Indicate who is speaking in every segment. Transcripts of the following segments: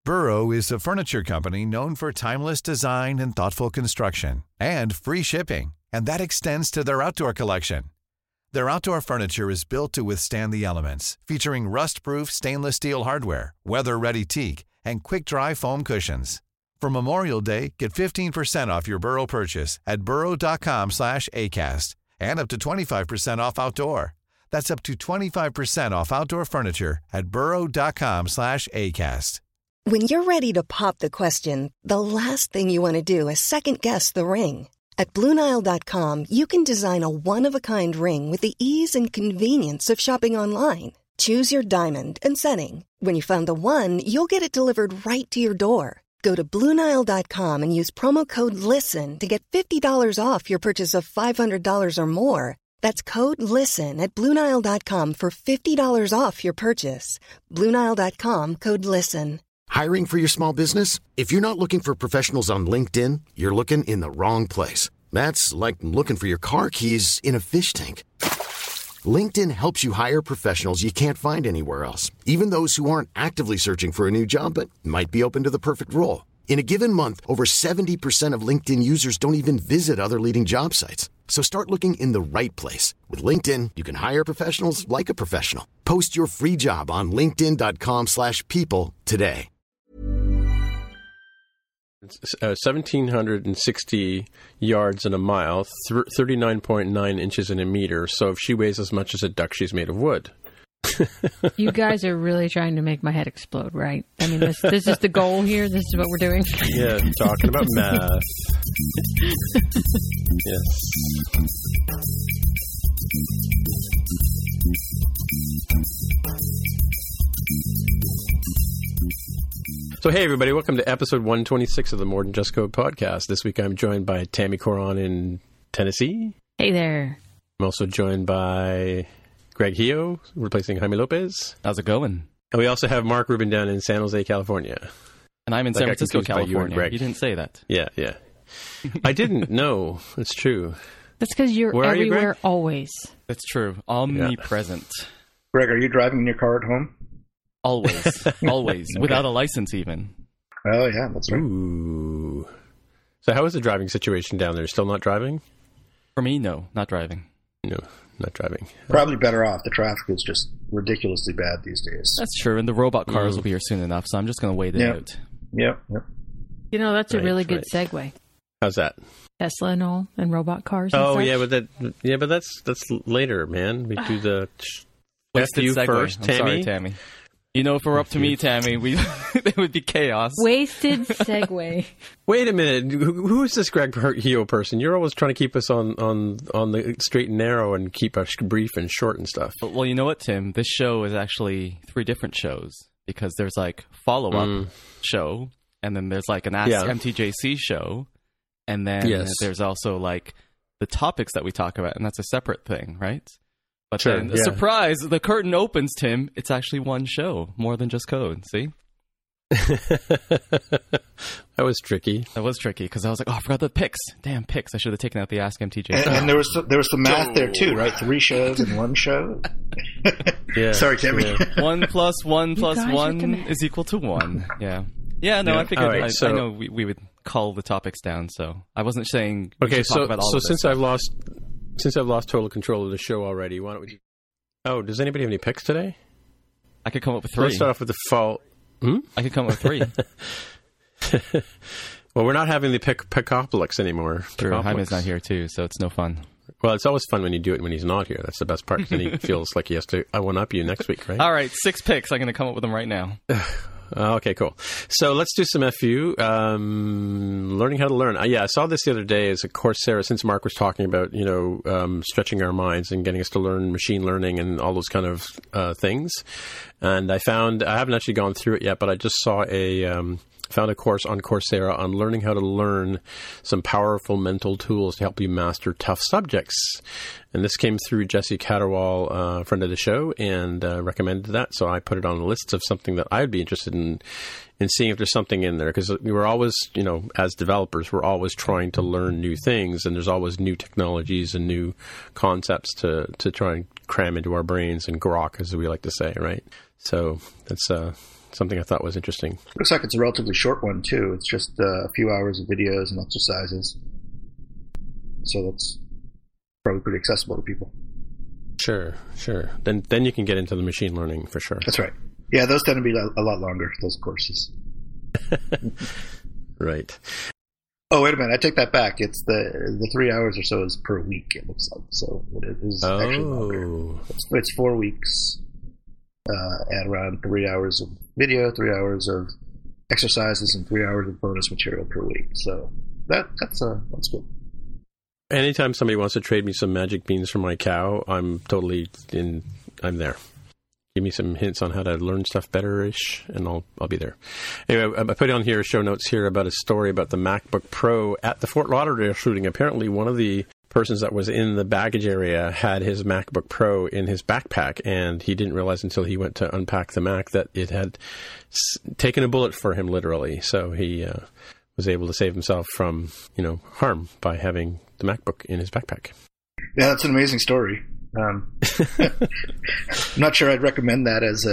Speaker 1: Burrow is a furniture company known for timeless design and thoughtful construction, and free shipping, and that extends to their outdoor collection. Their outdoor furniture is built to withstand the elements, featuring rust-proof stainless steel hardware, weather-ready teak, and quick-dry foam cushions. For Memorial Day, get 15% off your Burrow purchase at burrow.com/ACAST and up to 25% off outdoor. That's up to 25% off outdoor furniture at burrow.com/ACAST.
Speaker 2: When you're ready to pop the question, the last thing you want to do is second-guess the ring. At BlueNile.com, you can design a one-of-a-kind ring with the ease and convenience of shopping online. Choose your diamond and setting. When you find the one, you'll get it delivered right to your door. Go to BlueNile.com and use promo code LISTEN to get $50 off your purchase of $500 or more. That's code LISTEN at BlueNile.com for $50 off your purchase. BlueNile.com, code LISTEN.
Speaker 3: Hiring for your small business? If you're not looking for professionals on LinkedIn, you're looking in the wrong place. That's like looking for your car keys in a fish tank. LinkedIn helps you hire professionals you can't find anywhere else, even those who aren't actively searching for a new job but might be open to the perfect role. In a given month, over 70% of LinkedIn users don't even visit other leading job sites. So start looking in the right place. With LinkedIn, you can hire professionals like a professional. Post your free job on linkedin.com/people today.
Speaker 4: 1,760 yards in a mile, 39.9 inches in a meter. So if she weighs as much as a duck, she's made of wood.
Speaker 5: You guys are really trying to make my head explode, right? I mean, this is the goal here. This is what we're doing.
Speaker 4: Yeah, talking about math. Yes. So, hey, everybody, welcome to episode 126 of the More Than Just Code podcast. This week I'm joined by Tammy Coron in Tennessee.
Speaker 5: Hey there.
Speaker 4: I'm also joined by Greg Hio, replacing Jaime Lopez.
Speaker 6: How's it going?
Speaker 4: And we also have Mark Rubin down in San Jose, California.
Speaker 6: And I'm in San Francisco, California. You didn't say that.
Speaker 4: Yeah. I didn't know. It's true.
Speaker 5: That's because you're everywhere always.
Speaker 6: That's true. Omnipresent.
Speaker 7: Greg, are you driving in your car at home?
Speaker 6: Always. Always. Okay. Without a license, even.
Speaker 7: Oh, yeah, that's right.
Speaker 4: Ooh. So how is the driving situation down there? Still not driving?
Speaker 6: For me, no. Not driving.
Speaker 4: No, not driving.
Speaker 7: Probably better off. The traffic is just ridiculously bad these days.
Speaker 6: That's true. And the robot cars will be here soon enough, so I'm just going to wait it out.
Speaker 7: Yep.
Speaker 5: You know, that's a really good segue.
Speaker 4: How's that?
Speaker 5: Tesla and all, and robot cars and
Speaker 4: Oh,
Speaker 5: such.
Speaker 4: yeah, but that's later, man. We do the
Speaker 6: Wasted segue.
Speaker 4: first, Tammy.
Speaker 6: I'm sorry, Tammy. You know, if it were up to me, Tammy, it would be chaos.
Speaker 5: Wasted segue.
Speaker 4: Wait a minute. Who is this Greg Hio person? You're always trying to keep us on the straight and narrow and keep us brief and short and stuff.
Speaker 6: Well, you know what, Tim? This show is actually 3 different shows because there's like follow-up show, and then there's like an Ask MTJC show, and then there's also like the topics that we talk about, and that's a separpt thing, right? But then, surprise, the curtain opens, Tim. It's actually one show, More Than Just Code. See?
Speaker 4: That was tricky.
Speaker 6: That was tricky because I was like, oh, I forgot the picks. Damn, picks. I should have taken out the Ask MTJ.
Speaker 7: And there was some math there too, right? 3 shows in one show.
Speaker 4: Yeah.
Speaker 7: Sorry, Timmy.
Speaker 4: Yeah.
Speaker 6: 1 + 1 + 1 is equal to 1. Yeah. Yeah, no, I figured I know we would call the topics down, so I wasn't saying talk about all of this.
Speaker 4: Since I've lost total control of the show already, why don't we... Oh, does anybody have any picks today?
Speaker 6: I could come up with 3.
Speaker 4: Let's start off with the fall...
Speaker 6: I could come up with 3.
Speaker 4: Well, we're not having the Pickopolis anymore.
Speaker 6: True, Jaime's not here too, so it's no fun.
Speaker 4: Well, it's always fun when you do it when he's not here. That's the best part. Then he feels like he has to one-up you next week, right?
Speaker 6: All right, 6 picks. I'm going to come up with them right now.
Speaker 4: Okay, cool. So let's do some FU. Learning how to learn. I saw this the other day as a Coursera, since Mark was talking about, stretching our minds and getting us to learn machine learning and all those kind of things. And I haven't actually gone through it yet, but I just saw found a course on Coursera on learning how to learn some powerful mental tools to help you master tough subjects. And this came through Jesse Catterwall, friend of the show, and recommended that. So I put it on the list of something that I'd be interested in seeing if there's something in there. Because we were always, as developers, we're always trying to learn new things. And there's always new technologies and new concepts to try and cram into our brains and grok, as we like to say, right? So that's something I thought was interesting.
Speaker 7: Looks like it's a relatively short one too. It's just a few hours of videos and exercises, so that's probably pretty accessible to people.
Speaker 4: Sure. Then you can get into the machine learning for sure.
Speaker 7: That's right. Yeah, those tend to be a lot longer, those courses.
Speaker 4: Right.
Speaker 7: Oh, wait a minute. I take that back. It's the 3 hours or so is per week, it looks like. So it is actually longer. It's 4 weeks at around 3 hours of video, 3 hours of exercises, and 3 hours of bonus material per week. So that's good.
Speaker 4: Anytime somebody wants to trade me some magic beans for my cow, I'm totally in. I'm there. Give me some hints on how to learn stuff better-ish, and I'll be there. Anyway, I put on here show notes here about a story about the MacBook Pro at the Fort Lauderdale shooting. Apparently, one of the persons that was in the baggage area had his MacBook Pro in his backpack, and he didn't realize until he went to unpack the Mac that it had taken a bullet for him, literally. So he was able to save himself from, harm by having the MacBook in his backpack.
Speaker 7: Yeah, that's an amazing story. I'm not sure I'd recommend that as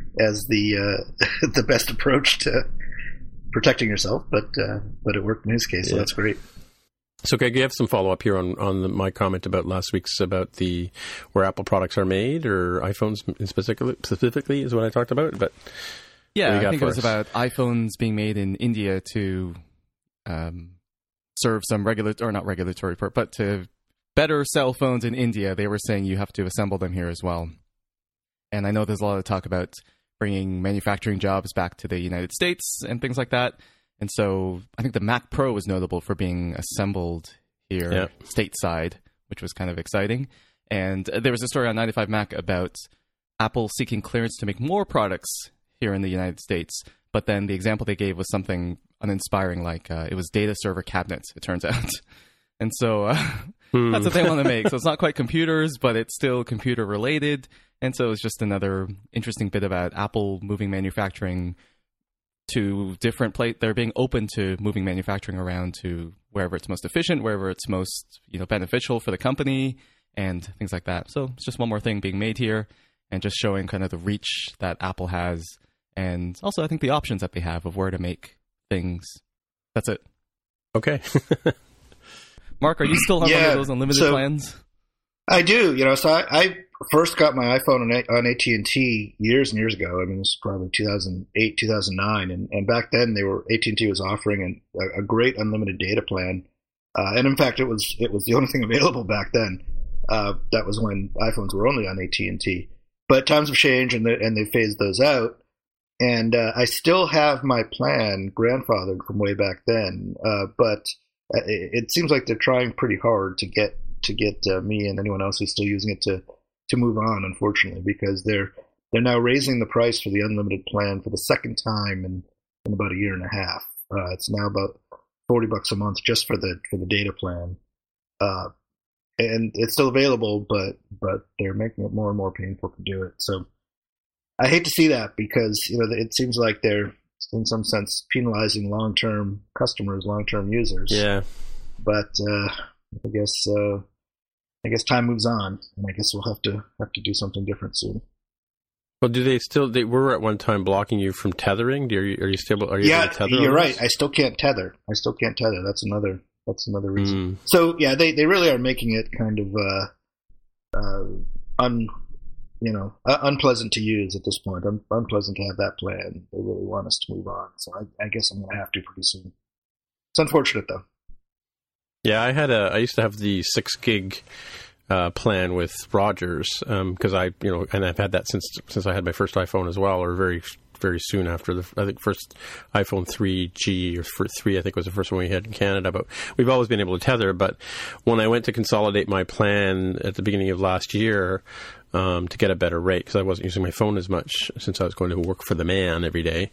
Speaker 7: the best approach to protecting yourself, but it worked in his case, so that's great.
Speaker 4: So, Greg, you have some follow up here on my comment about last week's about where Apple products are made, or iPhones specifically is what I talked about. But
Speaker 6: yeah, I think it was about iPhones being made in India to serve some regulatory, but to better cell phones in India. They were saying you have to assemble them here as well. And I know there's a lot of talk about bringing manufacturing jobs back to the United States and things like that. And so I think the Mac Pro was notable for being assembled here stateside, which was kind of exciting. And there was a story on 95 Mac about Apple seeking clearance to make more products here in the United States. But then the example they gave was something uninspiring, like it was data server cabinets, it turns out. And so that's what they want to make. So it's not quite computers, but it's still computer related. And so it's just another interesting bit about Apple moving manufacturing to different places. They're being open to moving manufacturing around to wherever it's most efficient, wherever it's most beneficial for the company, and things like that. So it's just one more thing being made here, and just showing kind of the reach that Apple has, and also I think the options that they have of where to make things. That's it.
Speaker 4: Okay.
Speaker 6: Mark, are you still on one of those unlimited plans?
Speaker 7: I do. So I first got my iPhone on AT&T years and years ago. I mean, this was probably 2008, 2009, and back then AT&T was offering a great unlimited data plan, and in fact, it was the only thing available back then. That was when iPhones were only on AT&T. But times have changed, and they phased those out. And I still have my plan grandfathered from way back then, but it seems like they're trying pretty hard to get me and anyone else who's still using it to move on, unfortunately, because they're now raising the price for the unlimited plan for the second time in about a year and a half. It's now about $40 a month just for the data plan, and it's still available, but they're making it more and more painful to do it. So I hate to see that, because it seems like they're in some sense penalizing long-term customers, long-term users. Yeah. But I guess time moves on, and I guess we'll have to do something different soon.
Speaker 4: Well, they were at one time blocking you from tethering? Are you able to tether?
Speaker 7: You're right. I still can't tether. That's another reason. So yeah, they really are making it kind of unpleasant to use at this point. Unpleasant to have that plan. They really want us to move on. So I guess I'm going to have to pretty soon. It's unfortunate though.
Speaker 4: Yeah, I used to have the 6 gig plan with Rogers, because and I've had that since I had my first iPhone as well, or very, very soon after I think first iPhone 3G or 3, I think was the first one we had in Canada. But we've always been able to tether. But when I went to consolidate my plan at the beginning of last year, to get a better rate, because I wasn't using my phone as much since I was going to work for the man every day,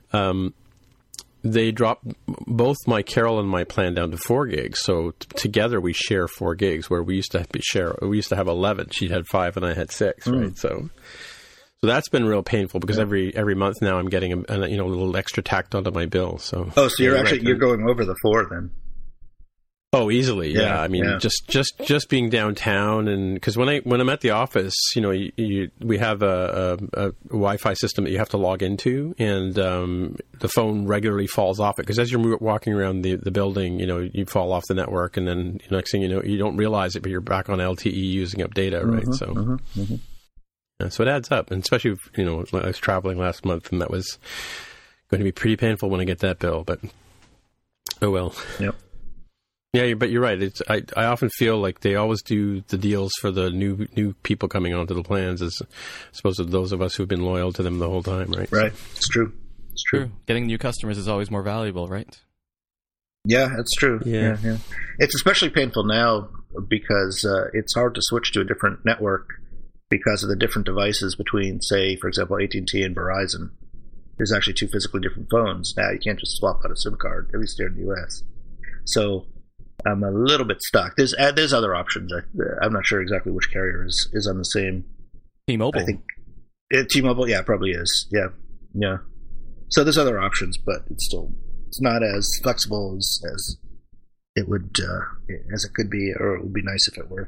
Speaker 4: they dropped both my Carol and my plan down to 4 gigs. So together we share 4 gigs, where we used to have 11. She had 5 and I had 6, right? So that's been real painful, because every month now I'm getting a little extra tacked onto my bill. So
Speaker 7: you're going over the 4 then?
Speaker 4: Oh, easily, yeah. I mean, just being downtown, and because when I'm at the office, we have a Wi-Fi system that you have to log into, and the phone regularly falls off it because as you're walking around the building, you fall off the network, and then next thing you know, you don't realize it, but you're back on LTE using up data, right? Yeah, so it adds up, and especially I was traveling last month, and that was going to be pretty painful when I get that bill, but oh well.
Speaker 7: Yep.
Speaker 4: Yeah, but you're right. I often feel like they always do the deals for the new people coming onto the plans as opposed to those of us who've been loyal to them the whole time, right?
Speaker 7: Right. It's true. It's true.
Speaker 6: Getting new customers is always more valuable, right?
Speaker 7: Yeah, that's true.
Speaker 4: Yeah.
Speaker 7: It's especially painful now because it's hard to switch to a different network because of the different devices between, say, for example, AT&T and Verizon. There's actually two physically different phones. Now you can't just swap out a SIM card, at least here in the U.S. So I'm a little bit stuck. There's other options. I'm not sure exactly which carrier is on the same.
Speaker 6: T-Mobile.
Speaker 7: I think T-Mobile. Yeah, probably is. Yeah. So there's other options, but it's not as flexible as it would as it could be, or it would be nice if it were.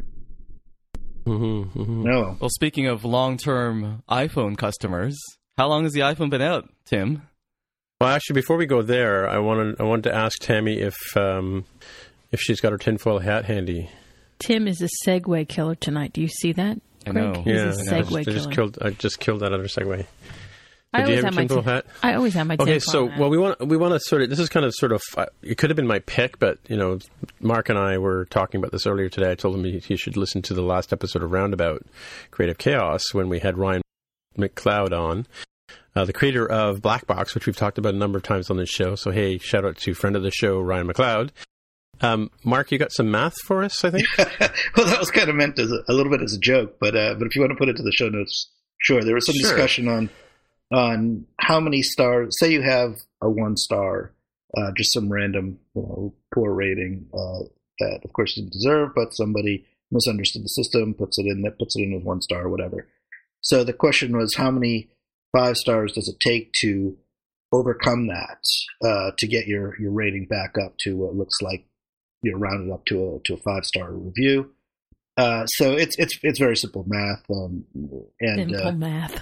Speaker 7: No.
Speaker 6: Well, speaking of long-term iPhone customers, how long has the iPhone been out, Tim?
Speaker 4: Well, actually, before we go there, I wanted to ask Tammy if she's got her tinfoil hat handy.
Speaker 5: Tim is a Segway killer tonight. Do you see that?
Speaker 6: I know.
Speaker 5: He's a Segway killer.
Speaker 4: I just killed that other Segway.
Speaker 5: I
Speaker 4: always have my tinfoil hat.
Speaker 5: I always have my tinfoil hat.
Speaker 4: Okay, so we want to sort of. This is kind of sort of. It could have been my pick, but Mark and I were talking about this earlier today. I told him he should listen to the last episode of Roundabout Creative Chaos when we had Ryan McLeod on, the creator of Black Box, which we've talked about a number of times on this show. So hey, shout out to friend of the show Ryan McLeod. Mark, you got some math for us, I think?
Speaker 7: Well, that was kind of meant as a little bit as a joke, but if you want to put it to the show notes, sure. There was some discussion on how many stars. Say you have a 1-star, just some random poor rating that, of course, you didn't deserve, but somebody misunderstood the system, puts it in with 1 star or whatever. So the question was, how many 5 stars does it take to overcome that to get your rating back up to what looks like rounded up to a 5-star review? So it's very simple math.
Speaker 5: Simple math.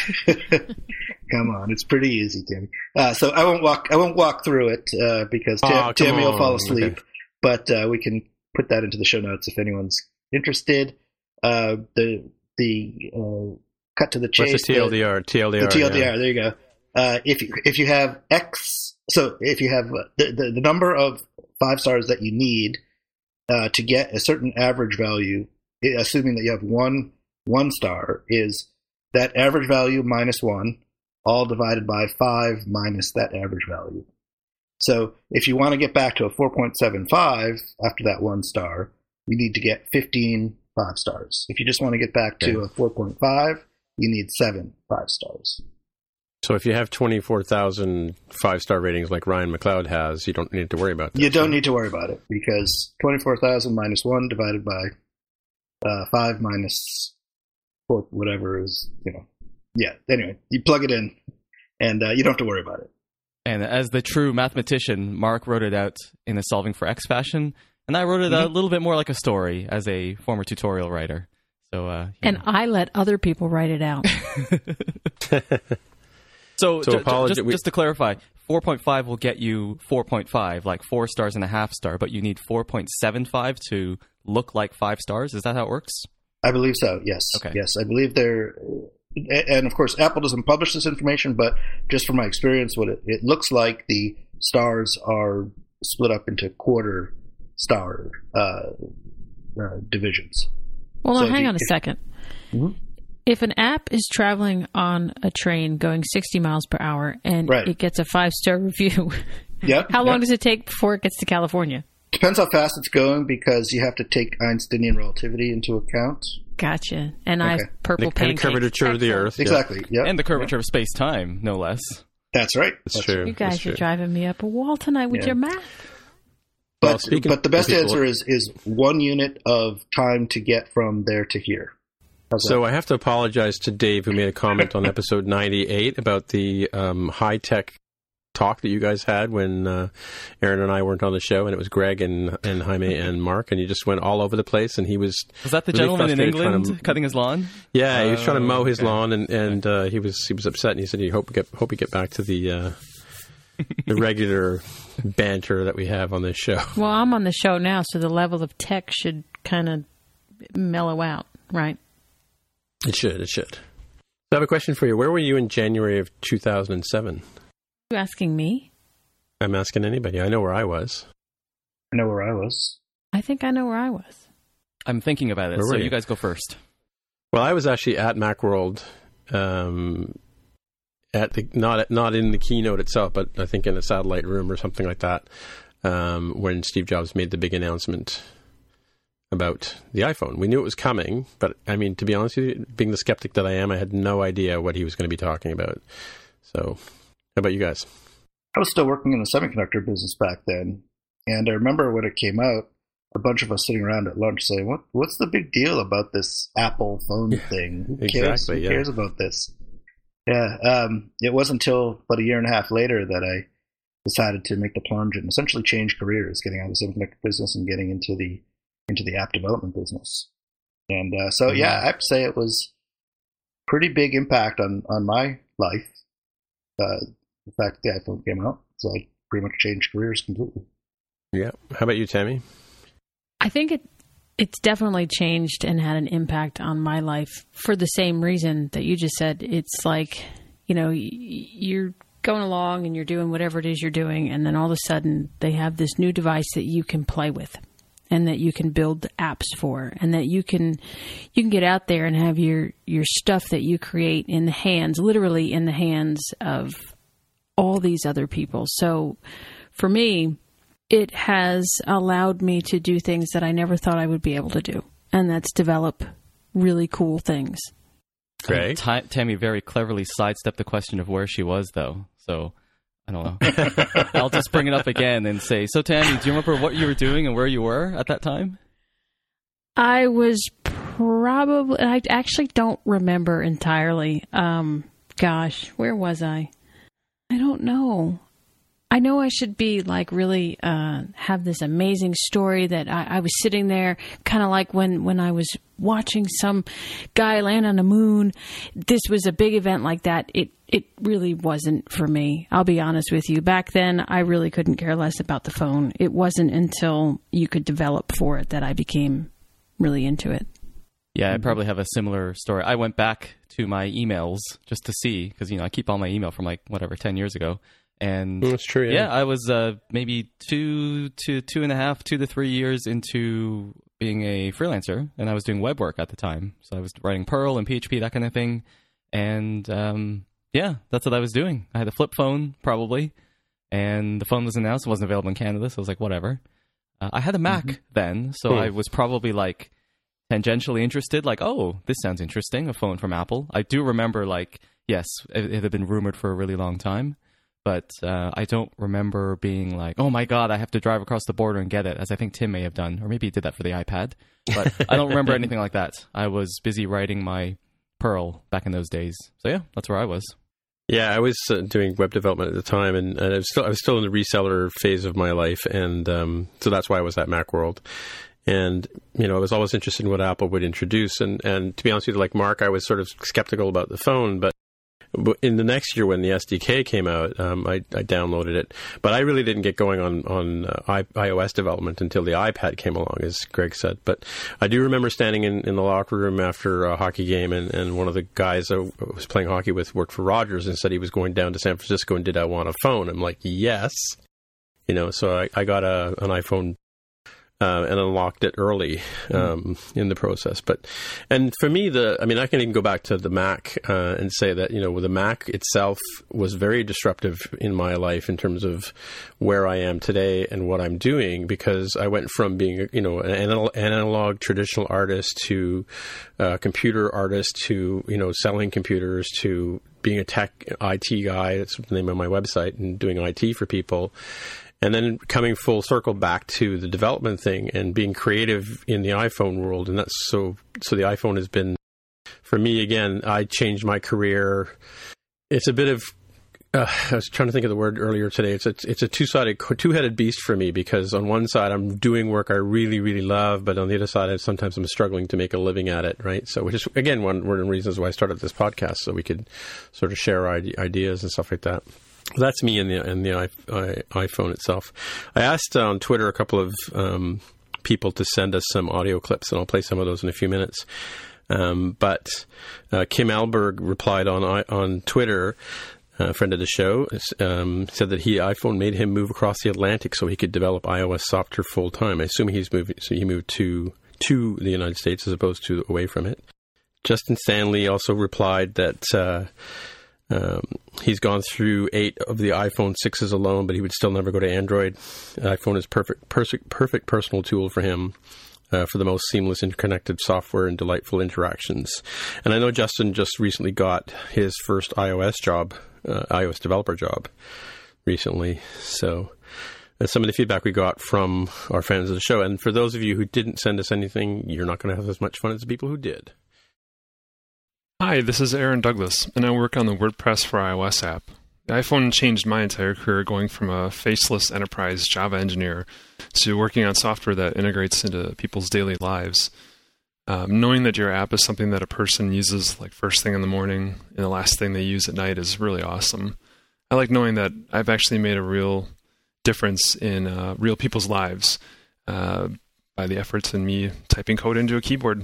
Speaker 7: Come on, it's pretty easy, Tammy. So I won't walk through it because Tammy will fall asleep. Okay. But we can put that into the show notes if anyone's interested. The cut to the chase.
Speaker 4: What's the TLDR?
Speaker 7: The TLDR. Yeah. There you go. If you have X, so if you have the number of 5 stars that you need to get a certain average value, assuming that you have one star, is that average value minus 1, all divided by 5 minus that average value. So if you want to get back to a 4.75 after that 1 star, you need to get 15 5 stars. If you just want to get back to a 4.5, you need 7 5 stars.
Speaker 4: So if you have 24,000 5-star ratings like Ryan McLeod has, you don't need to worry about that.
Speaker 7: You don't need to worry about it because 24,000 minus 1 divided by 5 minus 4, whatever is, Yeah, anyway, you plug it in and you don't have to worry about it.
Speaker 6: And as the true mathematician, Mark wrote it out in a Solving for X fashion, and I wrote it out a little bit more like a story as a former tutorial writer. So,
Speaker 5: I let other people write it out.
Speaker 6: So just to clarify, 4.5 will get you 4.5, like 4 stars and a half star, but you need 4.75 to look like 5 stars. Is that how it works?
Speaker 7: I believe so, yes.
Speaker 6: Okay.
Speaker 7: Yes, I believe they're... And, of course, Apple doesn't publish this information, but just from my experience, what it looks like the stars are split up into quarter star divisions.
Speaker 5: Well, hang on a second. Mm-hmm. If an app is traveling on a train going 60 miles per hour and it gets a 5-star review, how long does it take before it gets to California?
Speaker 7: Depends how fast it's going because you have to take Einsteinian relativity into account.
Speaker 5: Gotcha. And I have purple pancakes.
Speaker 4: And the curvature of the Earth.
Speaker 7: Exactly. Yep.
Speaker 6: And the curvature of space-time, no less.
Speaker 7: That's right.
Speaker 4: That's true.
Speaker 5: You guys are driving me up a wall tonight with your math.
Speaker 7: But the best answer is 1 unit of time to get from there to here.
Speaker 4: So I have to apologize to Dave, who made a comment on episode 98 about the high-tech talk that you guys had when Aaron and I weren't on the show, and it was Greg and Jaime and Mark, and you just went all over the place, and he was...
Speaker 6: Was that the really gentleman in England cutting his lawn?
Speaker 4: Yeah, he was trying to mow his lawn, and he was upset, and he said he hope we get back to the regular banter that we have on this show.
Speaker 5: Well, I'm on the show now, so the level of tech should kind of mellow out, right?
Speaker 4: It should. So I have a question for you. Where were you in January of 2007?
Speaker 5: Are you asking me?
Speaker 4: I'm asking anybody. I know where I was.
Speaker 7: I know where I was.
Speaker 5: I think I know where I was.
Speaker 6: I'm thinking about it, so you guys go first.
Speaker 4: Well, I was actually at Macworld, not in the keynote itself, but I think in a satellite room or something like that, when Steve Jobs made the big announcement about the iPhone. We knew it was coming, but I mean, to be honest with you, being the skeptic that I am, I had no idea what he was going to be talking about. So, how about you guys?
Speaker 7: I was still working in the semiconductor business back then, and I remember when it came out, a bunch of us sitting around at lunch saying, "What's the big deal about this Apple phone thing? Who cares about this?" Yeah, it wasn't until about a year and a half later that I decided to make the plunge and essentially change careers, getting out of the semiconductor business and getting into the app development business. And so, I have to say it was pretty big impact on my life. The fact the iPhone came out, so I pretty much changed careers completely.
Speaker 4: Yeah. How about you, Tammy?
Speaker 5: I think it's definitely changed and had an impact on my life for the same reason that you just said. It's like, you're going along and you're doing whatever it is you're doing, and then all of a sudden they have this new device that you can play with and that you can build apps for, and that you can get out there and have your stuff that you create literally in the hands of all these other people. So for me, it has allowed me to do things that I never thought I would be able to do, and that's develop really cool things.
Speaker 4: Great.
Speaker 6: Tammy very cleverly sidestepped the question of where she was, though. So I don't know. I'll just bring it up again and say, so Tammy, do you remember what you were doing and where you were at that time?
Speaker 5: I actually don't remember entirely. Where was I? I don't know. I know I should be like really have this amazing story that I was sitting there kind of like when I was watching some guy land on the moon. This was a big event like that. It really wasn't for me. I'll be honest with you. Back then, I really couldn't care less about the phone. It wasn't until you could develop for it that I became really into it.
Speaker 6: Yeah, I probably have a similar story. I went back to my emails just to see, because I keep all my email from 10 years ago. And
Speaker 4: that's true. Yeah,
Speaker 6: I was maybe 2 to 3 years into being a freelancer, and I was doing web work at the time. So I was writing Perl and PHP, that kind of thing. And that's what I was doing. I had a flip phone, probably, and the phone was announced. It wasn't available in Canada, so I was like, whatever. I had a Mac then, so I was probably tangentially interested. Oh, this sounds interesting, a phone from Apple. I do remember, yes, it had been rumored for a really long time. But I don't remember being like, oh my God, I have to drive across the border and get it, as I think Tim may have done. Or maybe he did that for the iPad. But I don't remember anything like that. I was busy writing my Perl back in those days. So yeah, that's where I was.
Speaker 4: Yeah, I was doing web development at the time, and I was still in the reseller phase of my life. And so that's why I was at Macworld. And, I was always interested in what Apple would introduce. And to be honest with you, like Mark, I was sort of skeptical about the phone, but in the next year when the SDK came out, I downloaded it. But I really didn't get going on iOS development until the iPad came along, as Greg said. But I do remember standing in the locker room after a hockey game, and one of the guys I was playing hockey with worked for Rogers and said he was going down to San Francisco and did I want a phone? I'm like, yes. So I got an iPhone and unlocked it early in the process. And for me, I can even go back to the Mac and say that, the Mac itself was very disruptive in my life in terms of where I am today and what I'm doing, because I went from being, an analog traditional artist to a computer artist to, selling computers to being a tech IT guy. That's the name of my website, and doing IT for people. And then coming full circle back to the development thing and being creative in the iPhone world. And that's so the iPhone has been, for me, again, I changed my career. It's a bit of I was trying to think of the word earlier today. It's a two-headed beast for me, because on one side I'm doing work I really, really love, but on the other side sometimes I'm struggling to make a living at it, right? So, which is, again, one of the reasons why I started this podcast, so we could sort of share ideas and stuff like that. That's me in the iPhone itself. I asked on Twitter a couple of people to send us some audio clips, and I'll play some of those in a few minutes. But Kim Alberg replied on Twitter, a friend of the show, said that iPhone made him move across the Atlantic so he could develop iOS software full time. I assume he moved to the United States as opposed to away from it. Justin Stanley also replied that he's gone through 8 of the iPhone 6s alone, but he would still never go to Android. iPhone is perfect personal tool for him. For the most seamless interconnected software and delightful interactions. And I know Justin just recently got his first iOS developer job recently. So that's some of the feedback we got from our fans of the show. And for those of you who didn't send us anything, you're not going to have as much fun as the people who did.
Speaker 8: Hi, this is Aaron Douglas, and I work on the WordPress for iOS app. The iPhone changed my entire career, going from a faceless enterprise Java engineer to working on software that integrates into people's daily lives. Knowing that your app is something that a person uses like first thing in the morning and the last thing they use at night is really awesome. I like knowing that I've actually made a real difference in real people's lives by the efforts in me typing code into a keyboard.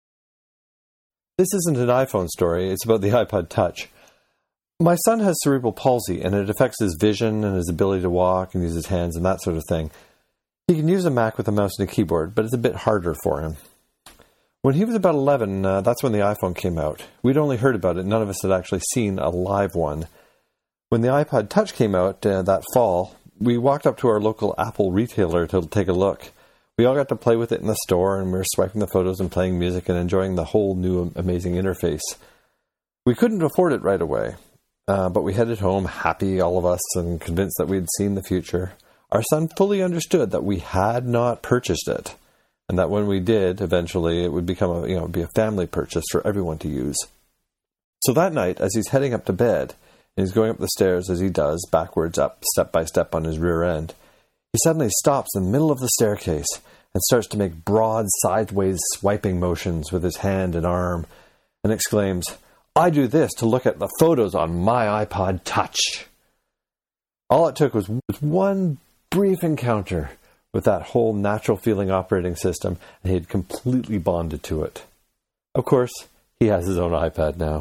Speaker 9: This isn't an iPhone story, it's about the iPod Touch. My son has cerebral palsy, and it affects his vision and his ability to walk and use his hands and that sort of thing. He can use a Mac with a mouse and a keyboard, but it's a bit harder for him. When he was about 11, that's when the iPhone came out. We'd only heard about it. None of us had actually seen a live one. When the iPod Touch came out that fall, we walked up to our local Apple retailer to take a look. We all got to play with it in the store, and we were swiping the photos and playing music and enjoying the whole new amazing interface. We couldn't afford it right away. But we headed home happy, all of us, and convinced that we had seen the future. Our son fully understood that we had not purchased it, and that when we did, eventually, it would become be a family purchase for everyone to use. So that night, as he's heading up to bed, and he's going up the stairs as he does, backwards up, step by step on his rear end, he suddenly stops in the middle of the staircase and starts to make broad, sideways swiping motions with his hand and arm, and exclaims, "I do this to look at the photos on my iPod Touch." All it took was one brief encounter with that whole natural feeling operating system, and he had completely bonded to it. Of course, he has his own iPad now.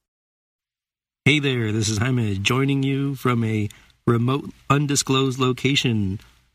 Speaker 10: Hey there, this is Jaime joining you from a remote, undisclosed location.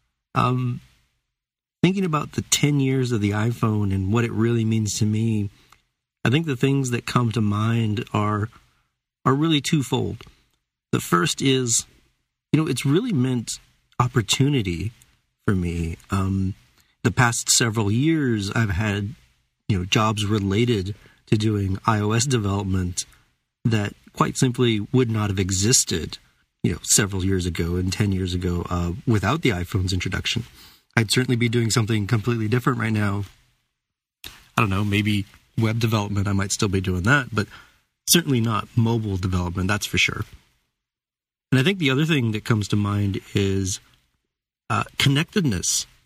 Speaker 10: Thinking about the 10 years of the iPhone and what it really means to me, I think the things that come to mind are really twofold. The first is, it's really meant opportunity for me. The past several years, I've had, jobs related to doing iOS development that quite simply would not have existed, several years ago and 10 years ago without the iPhone's introduction. I'd certainly be doing something completely different right now. I don't know, maybe web development, I might still be doing that, but certainly not mobile development, that's for sure. And I think the other thing that comes to mind is connectedness.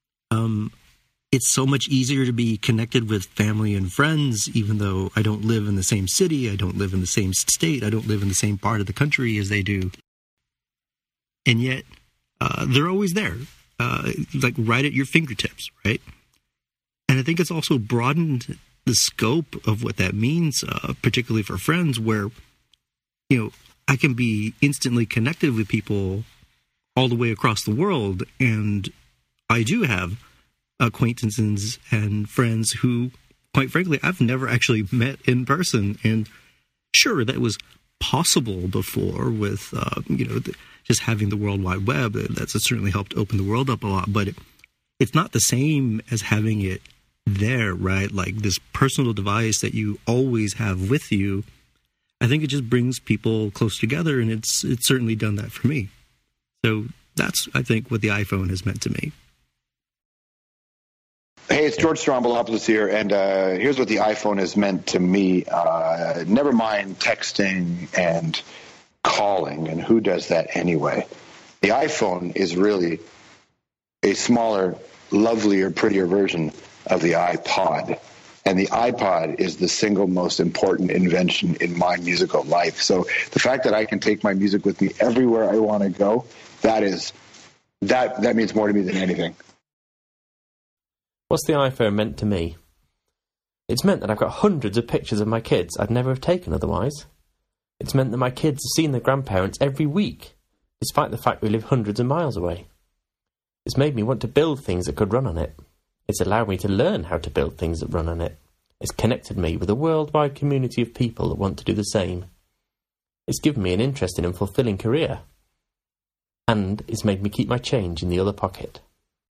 Speaker 10: It's so much easier to be connected with family and friends, even though I don't live in the same city, I don't live in the same state, I don't live in the same part of the country as they do. And yet, they're always there, like right at your fingertips, right? And I think it's also broadened the scope of what that means, particularly for friends, where, I can be instantly connected with people all the way across the world. And I do have acquaintances and friends who, quite frankly, I've never actually met in person. And sure, that was possible before with, just having the World Wide Web. That's certainly helped open the world up a lot. But it's not the same as having it there, right? Like this personal device that you always have with you. I think it just brings people close together, and it's certainly done that for me. So that's, I think, what the iPhone has meant to me.
Speaker 11: Hey, it's George Stroumboulopoulos here, and here's what the iPhone has meant to me. Never mind texting and calling, and who does that anyway? The iPhone is really a smaller, lovelier, prettier version of the iPod. And the iPod is the single most important invention in my musical life. So the fact that I can take my music with me everywhere I want to go, that means more to me than anything.
Speaker 12: What's the iPhone meant to me? It's meant that I've got hundreds of pictures of my kids I'd never have taken otherwise. It's meant that my kids have seen their grandparents every week, despite the fact we live hundreds of miles away. It's made me want to build things that could run on it. It's allowed me to learn how to build things that run on it. It's connected me with a worldwide community of people that want to do the same. It's given me an interesting and fulfilling career. And it's made me keep my change in the other pocket.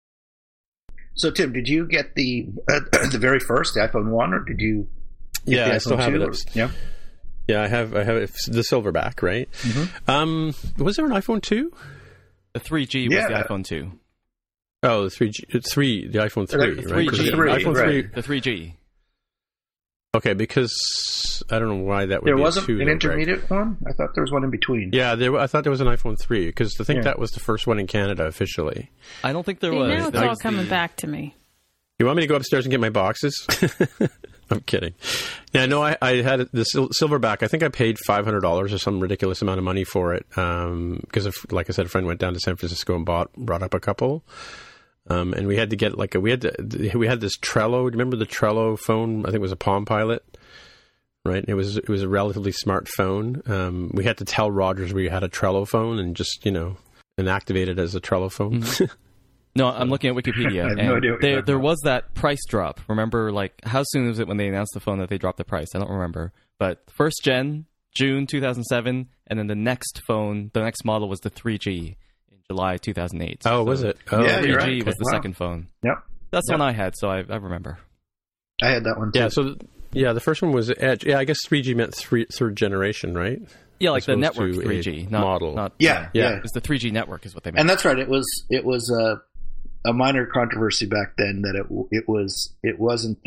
Speaker 7: So, Tim, did you get the very first, the iPhone 1, or did you get the iPhone
Speaker 4: I still have
Speaker 7: 2,
Speaker 4: it.
Speaker 7: Yeah?
Speaker 4: Yeah, I have the silverback, right? Mm-hmm. Was there an iPhone 2?
Speaker 6: The 3G was the iPhone 2.
Speaker 4: Oh, the 3G, the iPhone 3,
Speaker 6: the 3G,
Speaker 4: right?
Speaker 6: iPhone 3,
Speaker 7: right.
Speaker 6: The 3G.
Speaker 4: Okay, because I don't know why that would
Speaker 7: there
Speaker 4: be
Speaker 7: wasn't
Speaker 4: a 2,
Speaker 7: an intermediate one? I thought there was one in between.
Speaker 4: Yeah, I thought there was an iPhone 3, because I think that was the first one in Canada officially.
Speaker 6: I don't think there was.
Speaker 5: Now it's all coming back to me.
Speaker 4: You want me to go upstairs and get my boxes? I'm kidding. Yeah, no, I had the silverback. I think I paid $500 or some ridiculous amount of money for it because, like I said, a friend went down to San Francisco and brought up a couple. And we had to get we had this Trello. Do you remember the Trello phone? I think it was a Palm Pilot, right? It was a relatively smart phone. We had to tell Rogers we had a Trello phone and just and activate it as a Trello phone.
Speaker 6: Mm-hmm. No, I'm looking at Wikipedia.
Speaker 7: I have no idea.
Speaker 6: There was that price drop. Remember, how soon was it when they announced the phone that they dropped the price? I don't remember. But first gen, June 2007, and then the next model was the 3G in July 2008.
Speaker 4: Oh, was it? Oh,
Speaker 6: yeah, 3G
Speaker 7: right.
Speaker 6: was the second phone.
Speaker 7: Yep.
Speaker 6: That's one I had, so I remember.
Speaker 7: I had that one too.
Speaker 4: Yeah, so the first one was Edge. Yeah, I guess 3G meant third generation, right?
Speaker 6: Yeah, like the network 3G
Speaker 4: model.
Speaker 7: Yeah.
Speaker 6: It's the 3G network is what they meant.
Speaker 7: And that's right. It was a minor controversy back then that it wasn't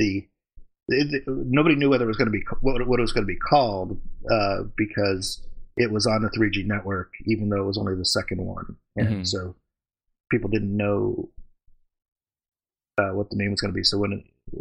Speaker 7: nobody knew whether it was going to be what it was going to be called because it was on the 3G network, even though it was only the second one, and so people didn't know what the name was going to be. So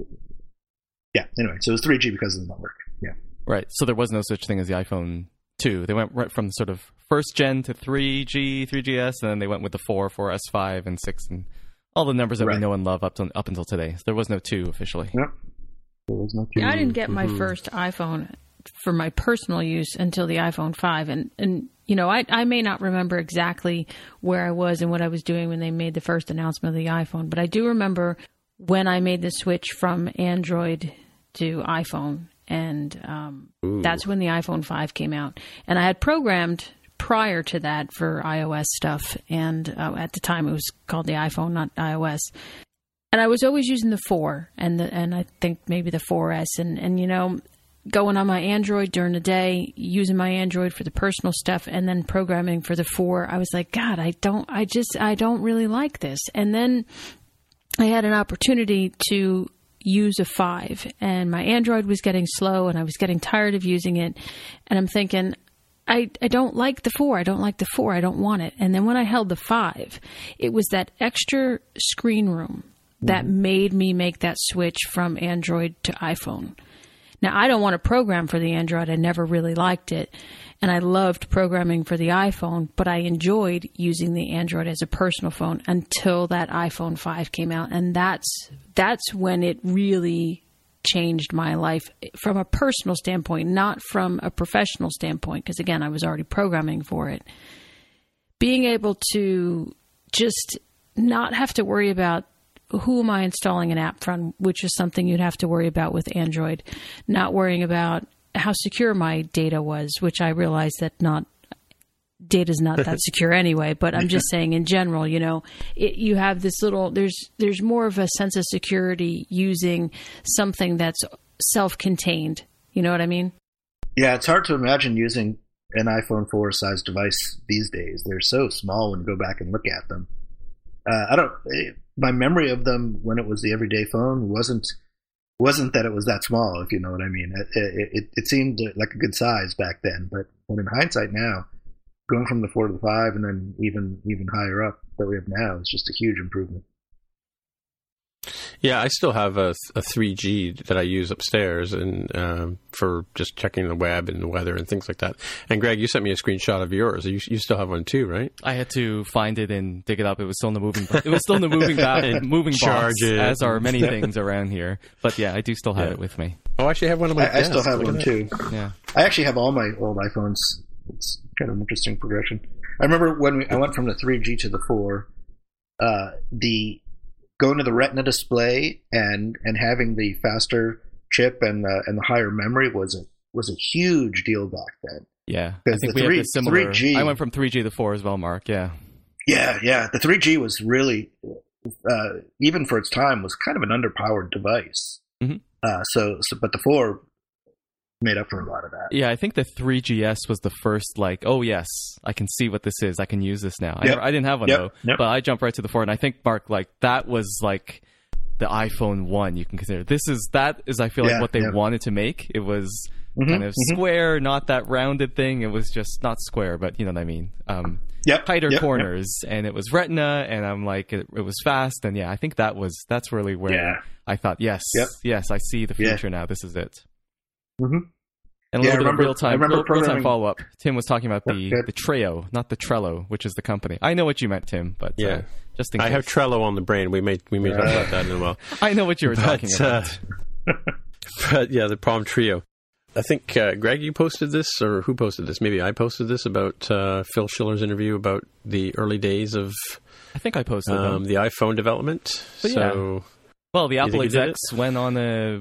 Speaker 7: anyway, so it was 3G because of the network. Yeah,
Speaker 6: right. So there was no such thing as the iPhone 2. They went right from sort of first gen to 3G, 3GS, and then they went with the 4, 4S5, and 6, and all the numbers that we know and love up until today. So there was no 2 officially.
Speaker 7: Yep. There was no 2.
Speaker 5: I didn't get my first iPhone for my personal use until the iPhone 5. And I may not remember exactly where I was and what I was doing when they made the first announcement of the iPhone, but I do remember when I made the switch from Android to iPhone. And that's when the iPhone 5 came out. And I had programmed prior to that for iOS stuff. And at the time, it was called the iPhone, not iOS. And I was always using the 4 and I think maybe the 4S. And going on my Android during the day, using my Android for the personal stuff, and then programming for the 4. I was like, God, I don't really like this. And then I had an opportunity to use a 5, and my Android was getting slow and I was getting tired of using it, and I'm thinking, I don't like the 4. I don't like the 4. I don't want it. And then when I held the 5, it was that extra screen room that made me make that switch from Android to iPhone. Now, I don't want to program for the Android. I never really liked it. And I loved programming for the iPhone, but I enjoyed using the Android as a personal phone until that iPhone 5 came out. And that's when it really changed my life from a personal standpoint, not from a professional standpoint, because, again, I was already programming for it. Being able to just not have to worry about who am I installing an app from, which is something you'd have to worry about with Android, not worrying about how secure my data was, which I realized that data's not that secure anyway, but I'm just saying in general, you have this there's more of a sense of security using something that's self-contained. You know what I mean?
Speaker 7: Yeah, it's hard to imagine using an iPhone 4 size device these days. They're so small when you go back and look at them. My memory of them when it was the everyday phone wasn't that it was that small, if you know what I mean. It seemed like a good size back then, but when in hindsight now, going from the 4 to the 5 and then even higher up that we have now is just a huge improvement.
Speaker 4: Yeah, I still have a 3G that I use upstairs and for just checking the web and the weather and things like that. And Greg, you sent me a screenshot of yours. You still have one too, right?
Speaker 6: I had to find it and dig it up. It was still in the moving. It was still in the moving box, as are many things around here. But yeah, I do still have it with me.
Speaker 4: Oh, I actually have one of my.
Speaker 7: I still have one too.
Speaker 6: Yeah,
Speaker 7: I actually have all my old iPhones. It's kind of an interesting progression. I remember when I went from the 3G to the 4. Going to the Retina display and having the faster chip and the higher memory was a huge deal back then.
Speaker 6: Yeah, I think we have a similar. 3G, I went from 3G to 4 as well, Mark. Yeah.
Speaker 7: The 3G was really, even for its time, was kind of an underpowered device.
Speaker 6: Mm-hmm.
Speaker 7: But the 4 made up for a lot of that.
Speaker 6: Yeah, I think the 3GS was the first, like, oh yes, I can see what this is. I can use this now. Yep. I didn't have one though, but I jumped right to the 4, and I think, Mark, like, that was like the iPhone 1. You can consider that is I feel like what they wanted to make. It was kind of square, not that rounded thing. It was just not square, but you know what I mean. Tighter corners, and it was Retina, and I'm like, it was fast, and I think that's really where I thought, yes, I see the future now. This is it.
Speaker 7: Mm-hmm.
Speaker 6: And a little bit of real-time follow-up. Tim was talking about the Trello, not the Trello, which is the company. I know what you meant, Tim, but just in case.
Speaker 4: I have Trello on the brain. We may talk about that in a while.
Speaker 6: I know what you were talking about.
Speaker 4: But yeah, the Palm Treo. I think, Greg, you posted this, or who posted this? Maybe I posted this about Phil Schiller's interview about the early days of...
Speaker 6: I think I posted
Speaker 4: the iPhone development.
Speaker 6: But well, the Apple execs went on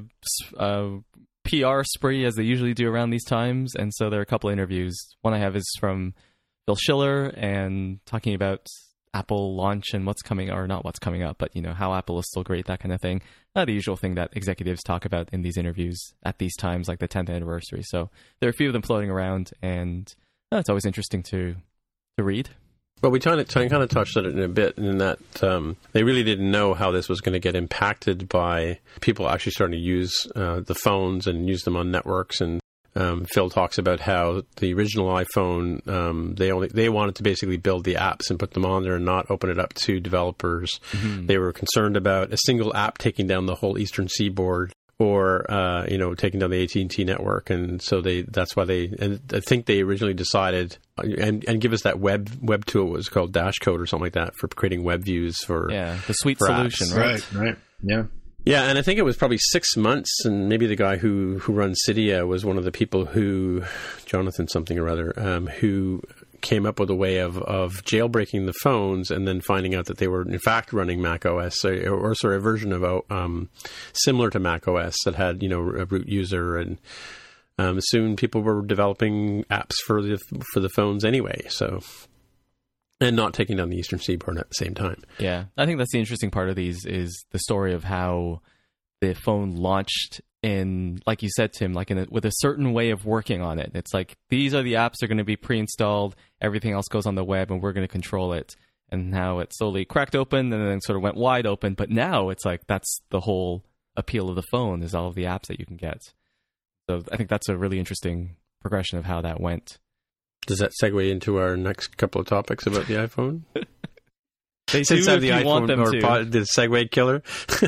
Speaker 6: a PR spree, as they usually do around these times, and so there are a couple of interviews. One I have is from Phil Schiller, and talking about Apple launch and what's coming, or not what's coming up, but how Apple is still great, that kind of thing. The usual thing that executives talk about in these interviews at these times, like the 10th anniversary. So there are a few of them floating around, and it's always interesting to read.
Speaker 4: Well, we kind of touched on it in a bit, in that they really didn't know how this was going to get impacted by people actually starting to use the phones and use them on networks. And Phil talks about how the original iPhone, they wanted to basically build the apps and put them on there and not open it up to developers. Mm-hmm. They were concerned about a single app taking down the whole Eastern Seaboard, or taking down the AT&T network, and so that's why and I think they originally decided and give us that web tool. It was called Dashcode or something like that, for creating web views for
Speaker 6: the suite solution,
Speaker 4: apps.
Speaker 7: Right,
Speaker 4: yeah. And I think it was probably 6 months, and maybe the guy who runs Cydia was one of the people who, Jonathan something or other, who came up with a way of jailbreaking the phones and then finding out that they were in fact running Mac OS, or sort of a version of similar to Mac OS that had a root user, and soon people were developing apps for the phones anyway. So, and not taking down the Eastern Seaboard at the same time.
Speaker 6: Yeah, I think that's the interesting part of these, is the story of how the phone launched in, like you said, Tim, like with a certain way of working on it. It's like, these are the apps that are going to be pre-installed, everything else goes on the web, and we're going to control it. And how it slowly cracked open and then sort of went wide open. But now it's like, that's the whole appeal of the phone, is all of the apps that you can get. So I think that's a really interesting progression of how that went.
Speaker 4: Does that segue into our next couple of topics about the iPhone?
Speaker 6: They do, if you want them to.
Speaker 4: The segue killer?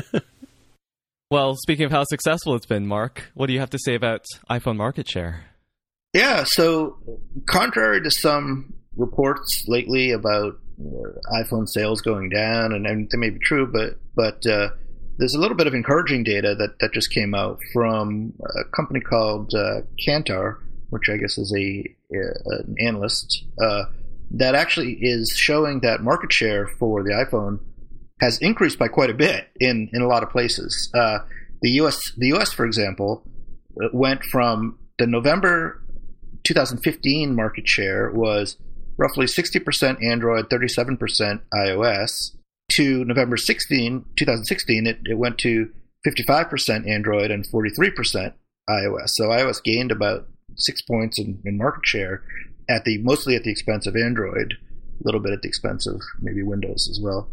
Speaker 6: Well, speaking of how successful it's been, Mark, what do you have to say about iPhone market share?
Speaker 7: Yeah, so contrary to some reports lately about iPhone sales going down, and they may be true, but there's a little bit of encouraging data that just came out from a company called Kantar, which I guess is an analyst, that actually is showing that market share for the iPhone has increased by quite a bit in a lot of places. The US, for example, went from the November 2015 market share was roughly 60% Android, 37% iOS. To November 2016, it went to 55% Android and 43% iOS. So iOS gained about 6 points in market share, mostly at the expense of Android, a little bit at the expense of maybe Windows as well.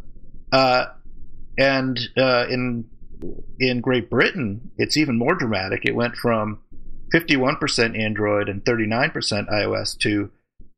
Speaker 7: And in Great Britain, it's even more dramatic. It went from 51% Android and 39% iOS to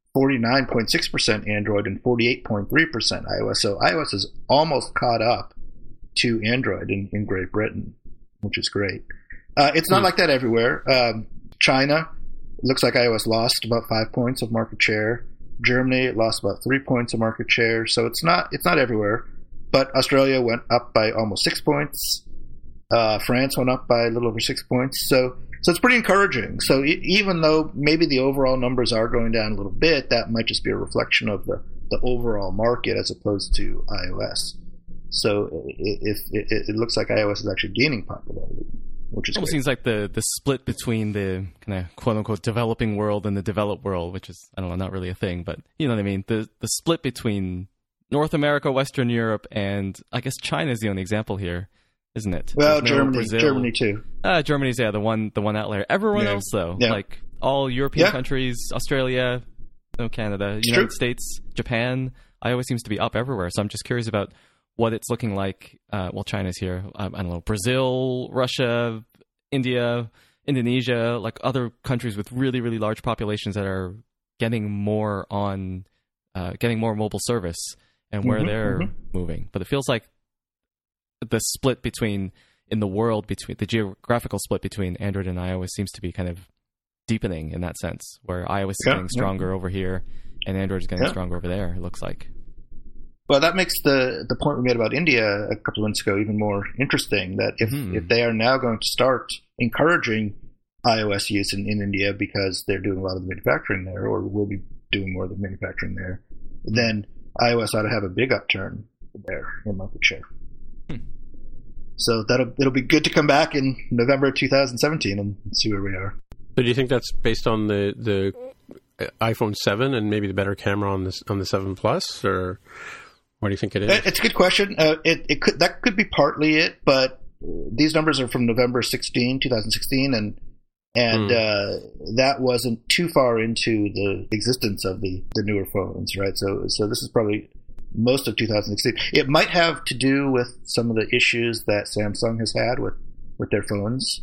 Speaker 7: 49.6% Android and 48.3% iOS. So iOS is almost caught up to Android in Great Britain, which is great. It's not like that everywhere. China, looks like iOS lost about 5 points of market share. Germany, it lost about 3 points of market share. So it's not everywhere. But Australia went up by almost 6 points. France went up by a little over 6 points. So it's pretty encouraging. So even though maybe the overall numbers are going down a little bit, that might just be a reflection of the overall market as opposed to iOS. So it looks like iOS is actually gaining popularity, which is
Speaker 6: almost seems like the split between the kind of quote unquote developing world and the developed world, which is, I don't know, not really a thing, but you know what I mean. The split between North America, Western Europe, and I guess China is the only example here, isn't it?
Speaker 7: Well, Germany too.
Speaker 6: Germany's the one outlier. Everyone else though, like all European countries, Australia, Canada, United States, Japan, iOS seems to be up everywhere. So I'm just curious about what it's looking like. Well, China's here. I don't know, Brazil, Russia, India, Indonesia, like other countries with really, really large populations that are getting more mobile service and where they're moving. But it feels like the split between the geographical split between Android and iOS seems to be kind of deepening in that sense, where iOS is getting stronger over here and Android is getting stronger over there, it looks like.
Speaker 7: Well, that makes the point we made about India a couple of minutes ago even more interesting, that if they are now going to start encouraging iOS use in India because they're doing a lot of the manufacturing there, or will be doing more of the manufacturing there, then iOS ought to have a big upturn there in market share. So it'll be good to come back in November 2017 and see where we are.
Speaker 4: So do you think that's based on the iPhone 7 and maybe the better camera on the 7 Plus, or what do you think it is?
Speaker 7: It's a good question. That could be partly it, but these numbers are from November 2016, and that wasn't too far into the existence of the newer phones, right? So this is probably most of 2016. It might have to do with some of the issues that Samsung has had with their phones.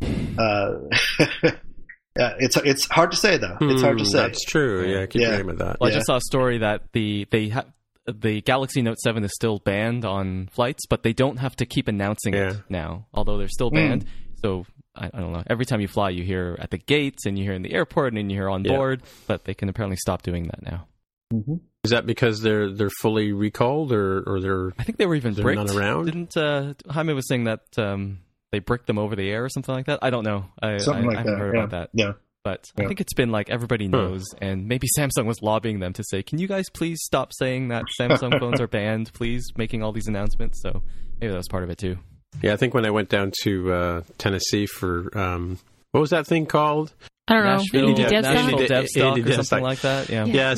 Speaker 7: It's hard to say though. It's hard to say.
Speaker 4: That's true. Yeah, I keep hearing about that.
Speaker 6: Well, I just saw a story that the Galaxy Note 7 is still banned on flights, but they don't have to keep announcing it now, although they're still banned. So I don't know. Every time you fly, you hear at the gates and you hear in the airport and you hear on board, but they can apparently stop doing that now.
Speaker 7: Mm-hmm.
Speaker 4: Is that because they're fully recalled, or they're?
Speaker 6: I think they were even bricked.
Speaker 4: Not around.
Speaker 6: Didn't Jaime was saying that they bricked them over the air or something like that? I don't know. I haven't heard about that.
Speaker 7: Yeah.
Speaker 6: But I think it's been like everybody knows, and maybe Samsung was lobbying them to say, "Can you guys please stop saying that Samsung phones are banned? Please, making all these announcements." So maybe that was part of it too.
Speaker 4: Yeah, I think when I went down to Tennessee for what was that thing called?
Speaker 5: I don't know.
Speaker 6: National DevStock or something like that.
Speaker 4: Yeah.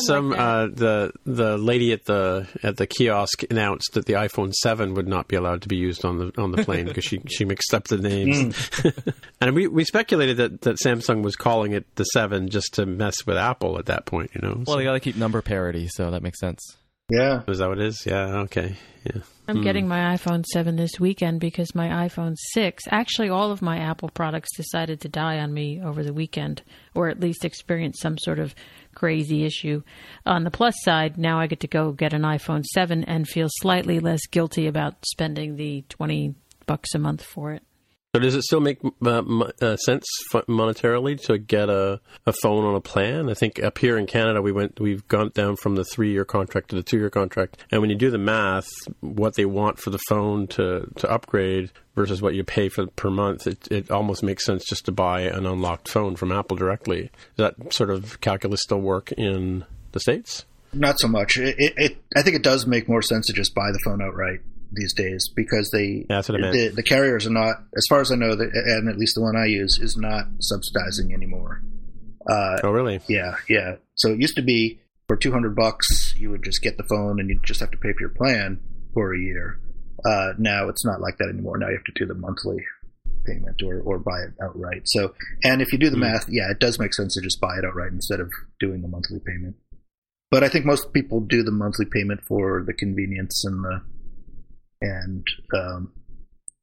Speaker 4: The lady at the kiosk announced that the iPhone 7 would not be allowed to be used on the plane because she mixed up the names. And we speculated that Samsung was calling it the 7 just to mess with Apple at that point,
Speaker 6: Well, they got to keep number parity, so that makes sense.
Speaker 7: Yeah.
Speaker 4: Is that what it is? Yeah. Okay. Yeah.
Speaker 5: I'm getting my iPhone 7 this weekend because my iPhone 6, actually all of my Apple products decided to die on me over the weekend, or at least experience some sort of crazy issue. On the plus side, now I get to go get an iPhone 7 and feel slightly less guilty about spending the $20 a month for it.
Speaker 4: So does it still make sense monetarily to get a phone on a plan? I think up here in Canada, we've gone down from the 3-year contract to the 2-year contract. And when you do the math, what they want for the phone to upgrade versus what you pay for per month, it almost makes sense just to buy an unlocked phone from Apple directly. Does that sort of calculus still work in the States?
Speaker 7: Not so much. I think it does make more sense to just buy the phone outright these days, because the carriers are not, as far as I know, and at least the one I use is not subsidizing anymore.
Speaker 4: Oh, really?
Speaker 7: Yeah. So it used to be for $200 you would just get the phone and you just have to pay for your plan for a year. Now it's not like that anymore. Now you have to do the monthly payment or buy it outright. So, and if you do the math, it does make sense to just buy it outright instead of doing the monthly payment. But I think most people do the monthly payment for the convenience and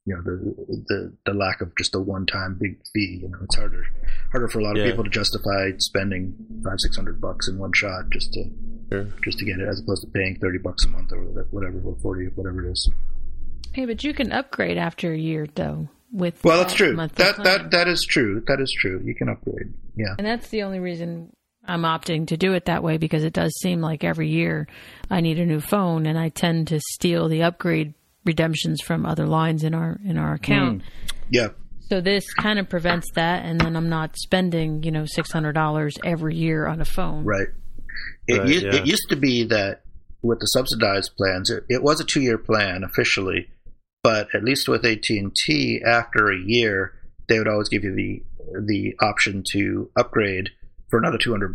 Speaker 7: the lack of just a one-time big fee. It's harder for a lot of people to justify spending $500-600 in one shot just to get it, as opposed to paying $30 a month or whatever, or $40, whatever it is.
Speaker 5: Hey, but you can upgrade after a year, though.
Speaker 7: That's true. That is true. That is true. You can upgrade. Yeah,
Speaker 5: and that's the only reason I'm opting to do it that way, because it does seem like every year I need a new phone, and I tend to steal the upgrade redemptions from other lines in our account.
Speaker 7: Yeah.
Speaker 5: So this kind of prevents that, and then I'm not spending $600 every year on a phone.
Speaker 7: Right. It used to be that with the subsidized plans, it was a 2-year plan officially, but at least with AT&T, after a year, they would always give you the option to upgrade for another $200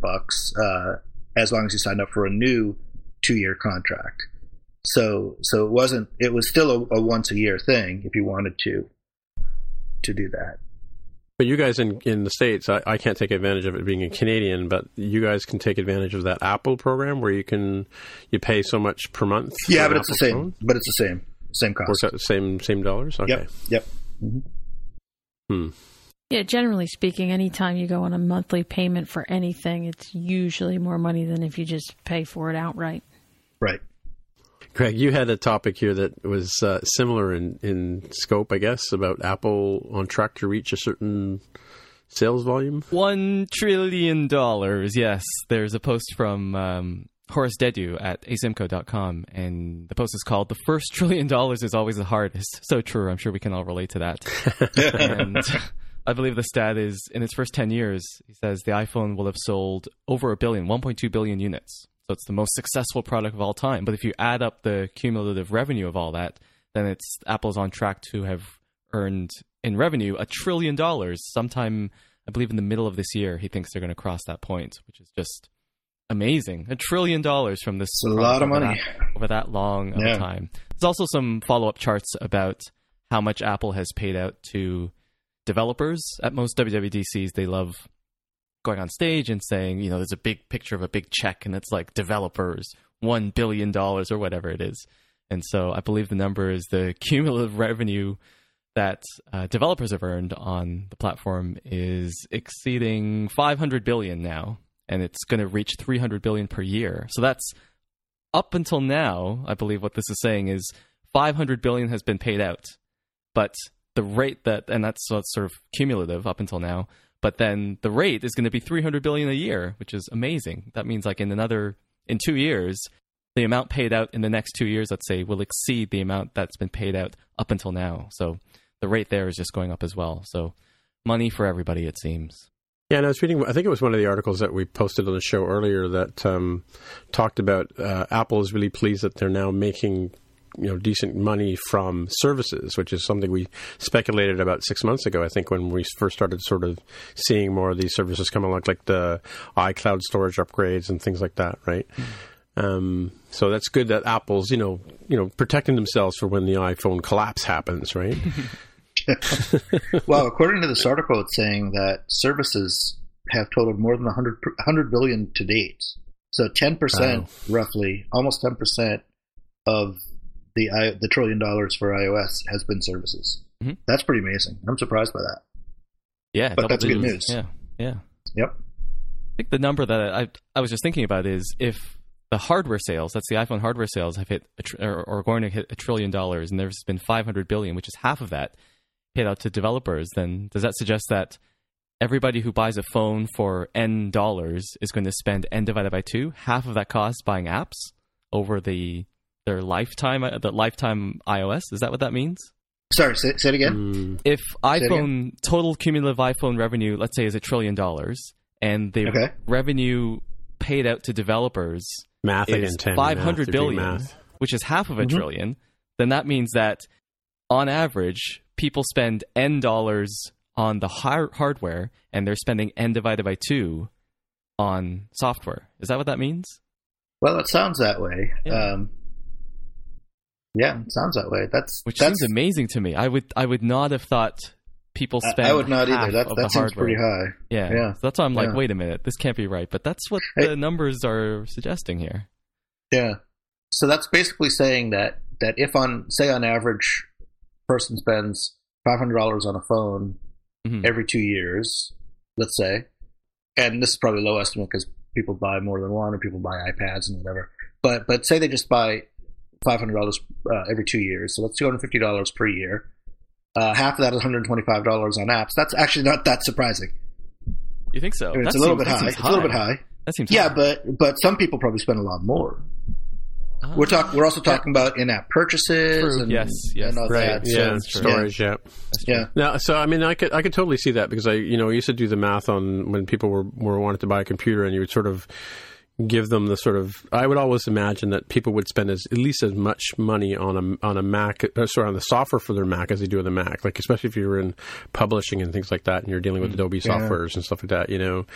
Speaker 7: as long as you signed up for a new 2-year contract. So it was still a once a year thing if you wanted to do that.
Speaker 4: But you guys in the States, I can't take advantage of it being a Canadian, but you guys can take advantage of that Apple program where you pay so much per month.
Speaker 7: Yeah, but it's the same. Phone? But it's the same cost.
Speaker 4: Works out the same dollars. Okay.
Speaker 7: Yep. Mm-hmm.
Speaker 5: Yeah, generally speaking, anytime you go on a monthly payment for anything, it's usually more money than if you just pay for it outright.
Speaker 7: Right.
Speaker 4: Greg, you had a topic here that was similar in scope, I guess, about Apple on track to reach a certain sales volume.
Speaker 6: $1 trillion, yes. There's a post from Horace Dediu at asimco.com, and the post is called "The First $1 Trillion is Always the Hardest." So true, I'm sure we can all relate to that. And I believe the stat is, in its first 10 years, he says the iPhone will have sold over 1.2 billion units. So it's the most successful product of all time. But if you add up the cumulative revenue of all that, then Apple's on track to have earned in revenue $1 trillion sometime, I believe, in the middle of this year. He thinks they're going to cross that point, which is just amazing. $1 trillion from this.
Speaker 7: It's a lot of money
Speaker 6: over that long of a time. There's also some follow-up charts about how much Apple has paid out to developers. At most WWDCs, they love going on stage and saying, there's a big picture of a big check and it's like developers, $1 billion or whatever it is. And so I believe the number is the cumulative revenue that developers have earned on the platform is exceeding 500 billion now, and it's going to reach 300 billion per year. So that's up until now, I believe what this is saying is 500 billion has been paid out, but the rate and that's sort of cumulative up until now. But then the rate is going to be 300 billion a year, which is amazing. That means like in 2 years, the amount paid out in the next 2 years, let's say, will exceed the amount that's been paid out up until now. So the rate there is just going up as well. So money for everybody, it seems.
Speaker 4: Yeah, and I was reading, I think it was one of the articles that we posted on the show earlier that talked about Apple is really pleased that they're now making decent money from services, which is something we speculated about 6 months ago, I think, when we first started sort of seeing more of these services come along, like the iCloud storage upgrades and things like that, right? So that's good that Apple's, protecting themselves for when the iPhone collapse happens, right?
Speaker 7: Well, according to this article, it's saying that services have totaled more than 100 billion to date. So 10%, roughly, almost 10% of the $1 trillion for iOS has been services. Mm-hmm. That's pretty amazing. I'm surprised by that.
Speaker 6: Yeah,
Speaker 7: but that's good news.
Speaker 6: Yeah.
Speaker 7: Yep.
Speaker 6: I think the number that I was just thinking about is if the hardware sales, that's the iPhone hardware sales, have hit or going to hit $1 trillion, and there's been 500 billion, which is half of that, paid out to developers, then does that suggest that everybody who buys a phone for N dollars is going to spend N divided by 2, half of that cost buying apps over their lifetime, the lifetime iOS? Is that what that means?
Speaker 7: Sorry, say it again.
Speaker 6: If total cumulative iPhone revenue, let's say, is $1 trillion, and the revenue paid out to developers is 500 billion, which is half of $1 trillion, then that means that on average, people spend N dollars on the hardware, and they're spending N divided by 2 on software. Is that what that means?
Speaker 7: Well, it sounds that way. Yeah, it sounds that way. Which
Speaker 6: seems amazing to me. I would not have thought people spend.
Speaker 7: I would not either. That seems pretty high.
Speaker 6: Yeah. So that's why I'm like, wait a minute, this can't be right. But that's what the numbers are suggesting here.
Speaker 7: Yeah. So that's basically saying that if on average, person spends $500 on a phone every 2 years, let's say, and this is probably a low estimate because people buy more than one or people buy iPads and whatever, but say they just buy $500 every 2 years, so that's $250 per year. Half of that is $125 on apps. That's actually not that surprising.
Speaker 6: You think so?
Speaker 7: It's a little bit high. It's a little bit high.
Speaker 6: That seems
Speaker 7: high.
Speaker 6: Yeah,
Speaker 7: but some people probably spend a lot more. We're also talking about in-app purchases and all
Speaker 4: right.
Speaker 7: that.
Speaker 4: Yeah, storage. Yeah. Now, so I mean, I could totally see that because I used to do the math on when people were wanted to buy a computer, and you would sort of give them the sort of. I would always imagine that people would spend at least as much money on a Mac, on the software for their Mac as they do on the Mac. Like especially if you were in publishing and things like that, and you're dealing with Adobe softwares and stuff like that.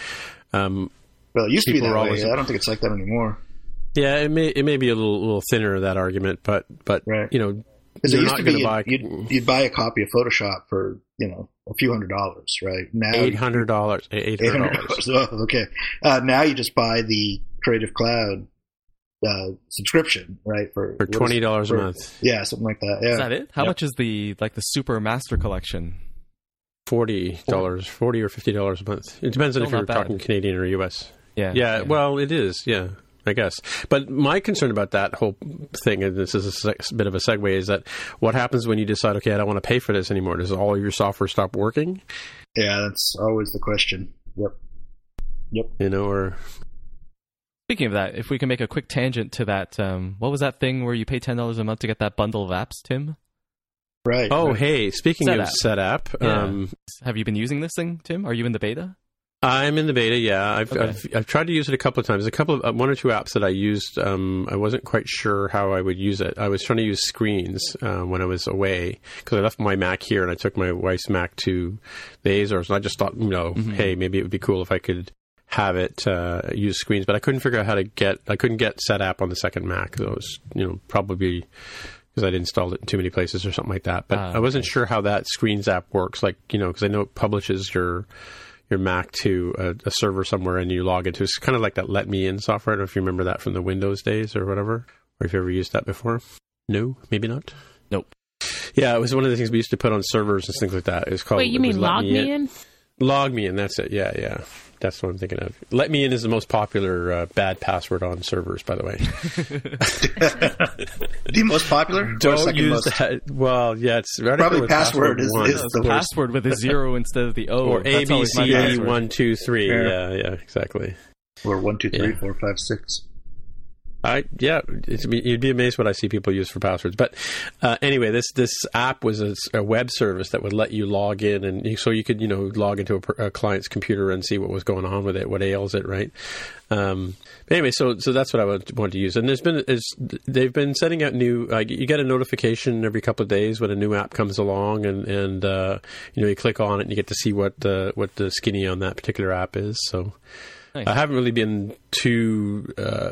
Speaker 7: Well, it used to be that way. I don't think it's like that anymore.
Speaker 4: Yeah, it may be a little thinner, that argument, but
Speaker 7: right.
Speaker 4: You're not going to buy.
Speaker 7: You'd buy a copy of Photoshop for a few $100s, right? Now
Speaker 4: $800. $800.
Speaker 7: Oh, okay. Now you just buy the Creative Cloud subscription, right? For
Speaker 4: $20 a month.
Speaker 7: Yeah, something like that. Yeah.
Speaker 6: Is that it? How much is the Super Master Collection?
Speaker 4: $40 or $50 a month. It depends on if you're talking Canadian or US. Yeah. Well, it is. Yeah. I guess. But my concern about that whole thing, and this is a bit of a segue, is that what happens when you decide, okay, I don't want to pay for this anymore? Does all your software stop working?
Speaker 7: Yeah, that's always the question. Yep.
Speaker 4: Or...
Speaker 6: Speaking of that, if we can make a quick tangent to that, what was that thing where you pay $10 a month to get that bundle of apps, Tim?
Speaker 7: Right.
Speaker 4: Oh,
Speaker 7: right.
Speaker 4: Hey, speaking of SetApp.
Speaker 6: Yeah. Have you been using this thing, Tim? Are you in the beta?
Speaker 4: I'm in the beta, yeah. I've tried to use it a couple of times. A couple of one or two apps that I used. I wasn't quite sure how I would use it. I was trying to use Screens when I was away because I left my Mac here and I took my wife's Mac to the Azores. And I just thought, hey, maybe it would be cool if I could have it use Screens. But I couldn't figure out how to get. I couldn't get SetApp on the second Mac. So it was, probably because I'd installed it in too many places or something like that. But I wasn't sure how that Screens app works. Like, because I know it publishes your Mac to a server somewhere and you log into it. It's kind of like that Let Me In software. I don't know if you remember that from the Windows days or whatever, or if you ever used that before. No, maybe not.
Speaker 6: Nope.
Speaker 4: Yeah, it was one of the things we used to put on servers and things like that. It was called.
Speaker 5: Wait, you mean Log Me In?
Speaker 4: Log Me In, that's it. Yeah. That's what I'm thinking of. Let Me In is the most popular bad password on servers, by the way.
Speaker 7: The most popular?
Speaker 4: Don't use that. Well, yeah, it's right.
Speaker 7: Probably password is the
Speaker 6: password with a 0 instead of the O.
Speaker 4: Or ABCD 1 2 3. Yeah, exactly.
Speaker 7: Or 1 2 3 4 5 6.
Speaker 4: You'd be amazed what I see people use for passwords. But anyway, this app was a web service that would let you log in, and so you could log into a client's computer and see what was going on with it, what ails it, right? Anyway, so that's what I want to use. And they've been sending out new. You get a notification every couple of days when a new app comes along, and you click on it and you get to see what the skinny on that particular app is. So nice. I haven't really been too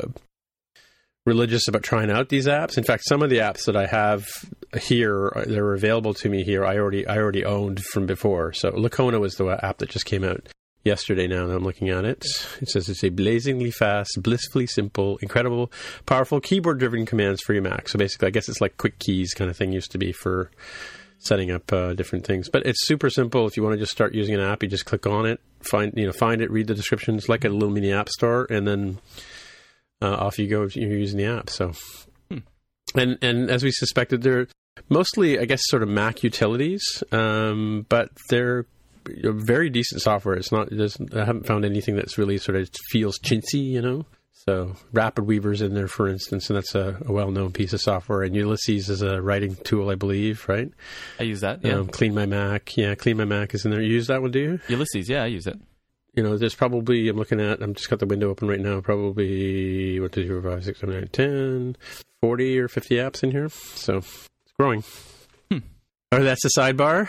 Speaker 4: religious about trying out these apps. In fact, some of the apps that I have here, they're available to me here, I already owned from before. So Lacona was the app that just came out yesterday now that I'm looking at it. It says it's a blazingly fast, blissfully simple, incredible, powerful keyboard-driven commands for your Mac. So basically, I guess it's like quick keys kind of thing used to be for setting up different things. But it's super simple. If you want to just start using an app, you just click on it, find it, read the descriptions, like a little mini app store, and then off you go. You're using the app. So, and as we suspected, they're mostly, I guess, sort of Mac utilities, but they're very decent software. It's not. I haven't found anything that's really sort of feels chintzy, So RapidWeaver's in there, for instance, and that's a well-known piece of software. And Ulysses is a writing tool, I believe, right?
Speaker 6: I use that. Yeah.
Speaker 4: Clean My Mac. Yeah, Clean My Mac is in there. You use that one, do you?
Speaker 6: Ulysses. Yeah, I use it.
Speaker 4: There's probably, I'm just got the window open right now, probably 1, 2, 3, 4, 5, 6, 7, 8, 10, 40 or 50 apps in here. So it's growing. Or that's the sidebar.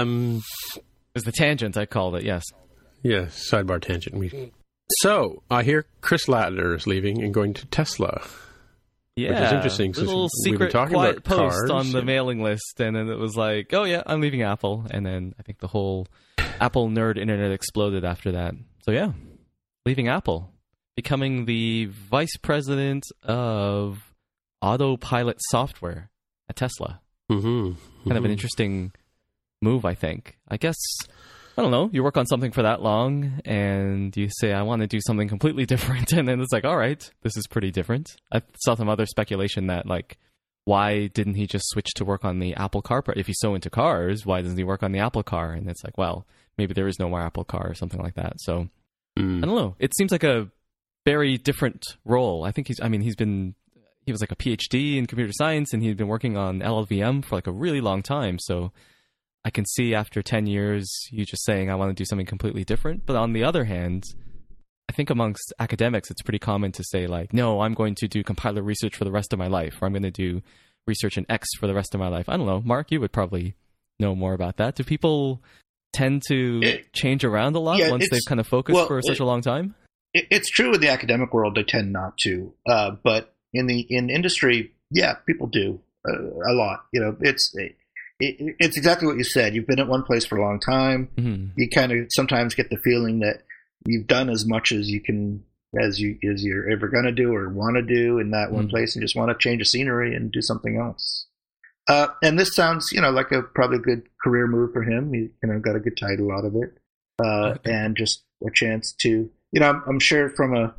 Speaker 6: It's the tangent, I called it, yes.
Speaker 4: Yeah, sidebar tangent. So I hear Chris Ladner is leaving and going to Tesla.
Speaker 6: Yeah,
Speaker 4: which is interesting.
Speaker 6: Little secret quiet post on the mailing list, and then it was like, oh yeah, I'm leaving Apple, and then I think the whole Apple nerd internet exploded after that. So yeah, leaving Apple, becoming the vice president of autopilot software at Tesla. Kind of an interesting move, I think. I guess, I don't know, you work on something for that long and you say, I want to do something completely different. And then it's like, all right, this is pretty different. I saw some other speculation that, like, why didn't he just switch to work on the Apple Car? If he's so into cars, why doesn't he work on the Apple Car? And it's like, well, maybe there is no more Apple Car or something like that. So I don't know. It seems like a very different role. I think he was like a PhD in computer science, and he'd been working on LLVM for like a really long time. So I can see after 10 years, you just saying, I want to do something completely different. But on the other hand, I think amongst academics, it's pretty common to say, like, no, I'm going to do compiler research for the rest of my life, or I'm going to do research in X for the rest of my life. I don't know. Mark, you would probably know more about that. Do people tend to change around a lot once they've kind of focused for such a long time?
Speaker 7: It's true in the academic world, they tend not to. But in industry, yeah, people do a lot. You know, it's exactly what you said. You've been at one place for a long time. Mm-hmm. You kind of sometimes get the feeling that you've done as much as you can, as you're ever going to do or want to do in that one place, and just want to change the scenery and do something else. And this sounds, like a probably good career move for him. He, got a good title out of it, and just a chance to, I'm sure from a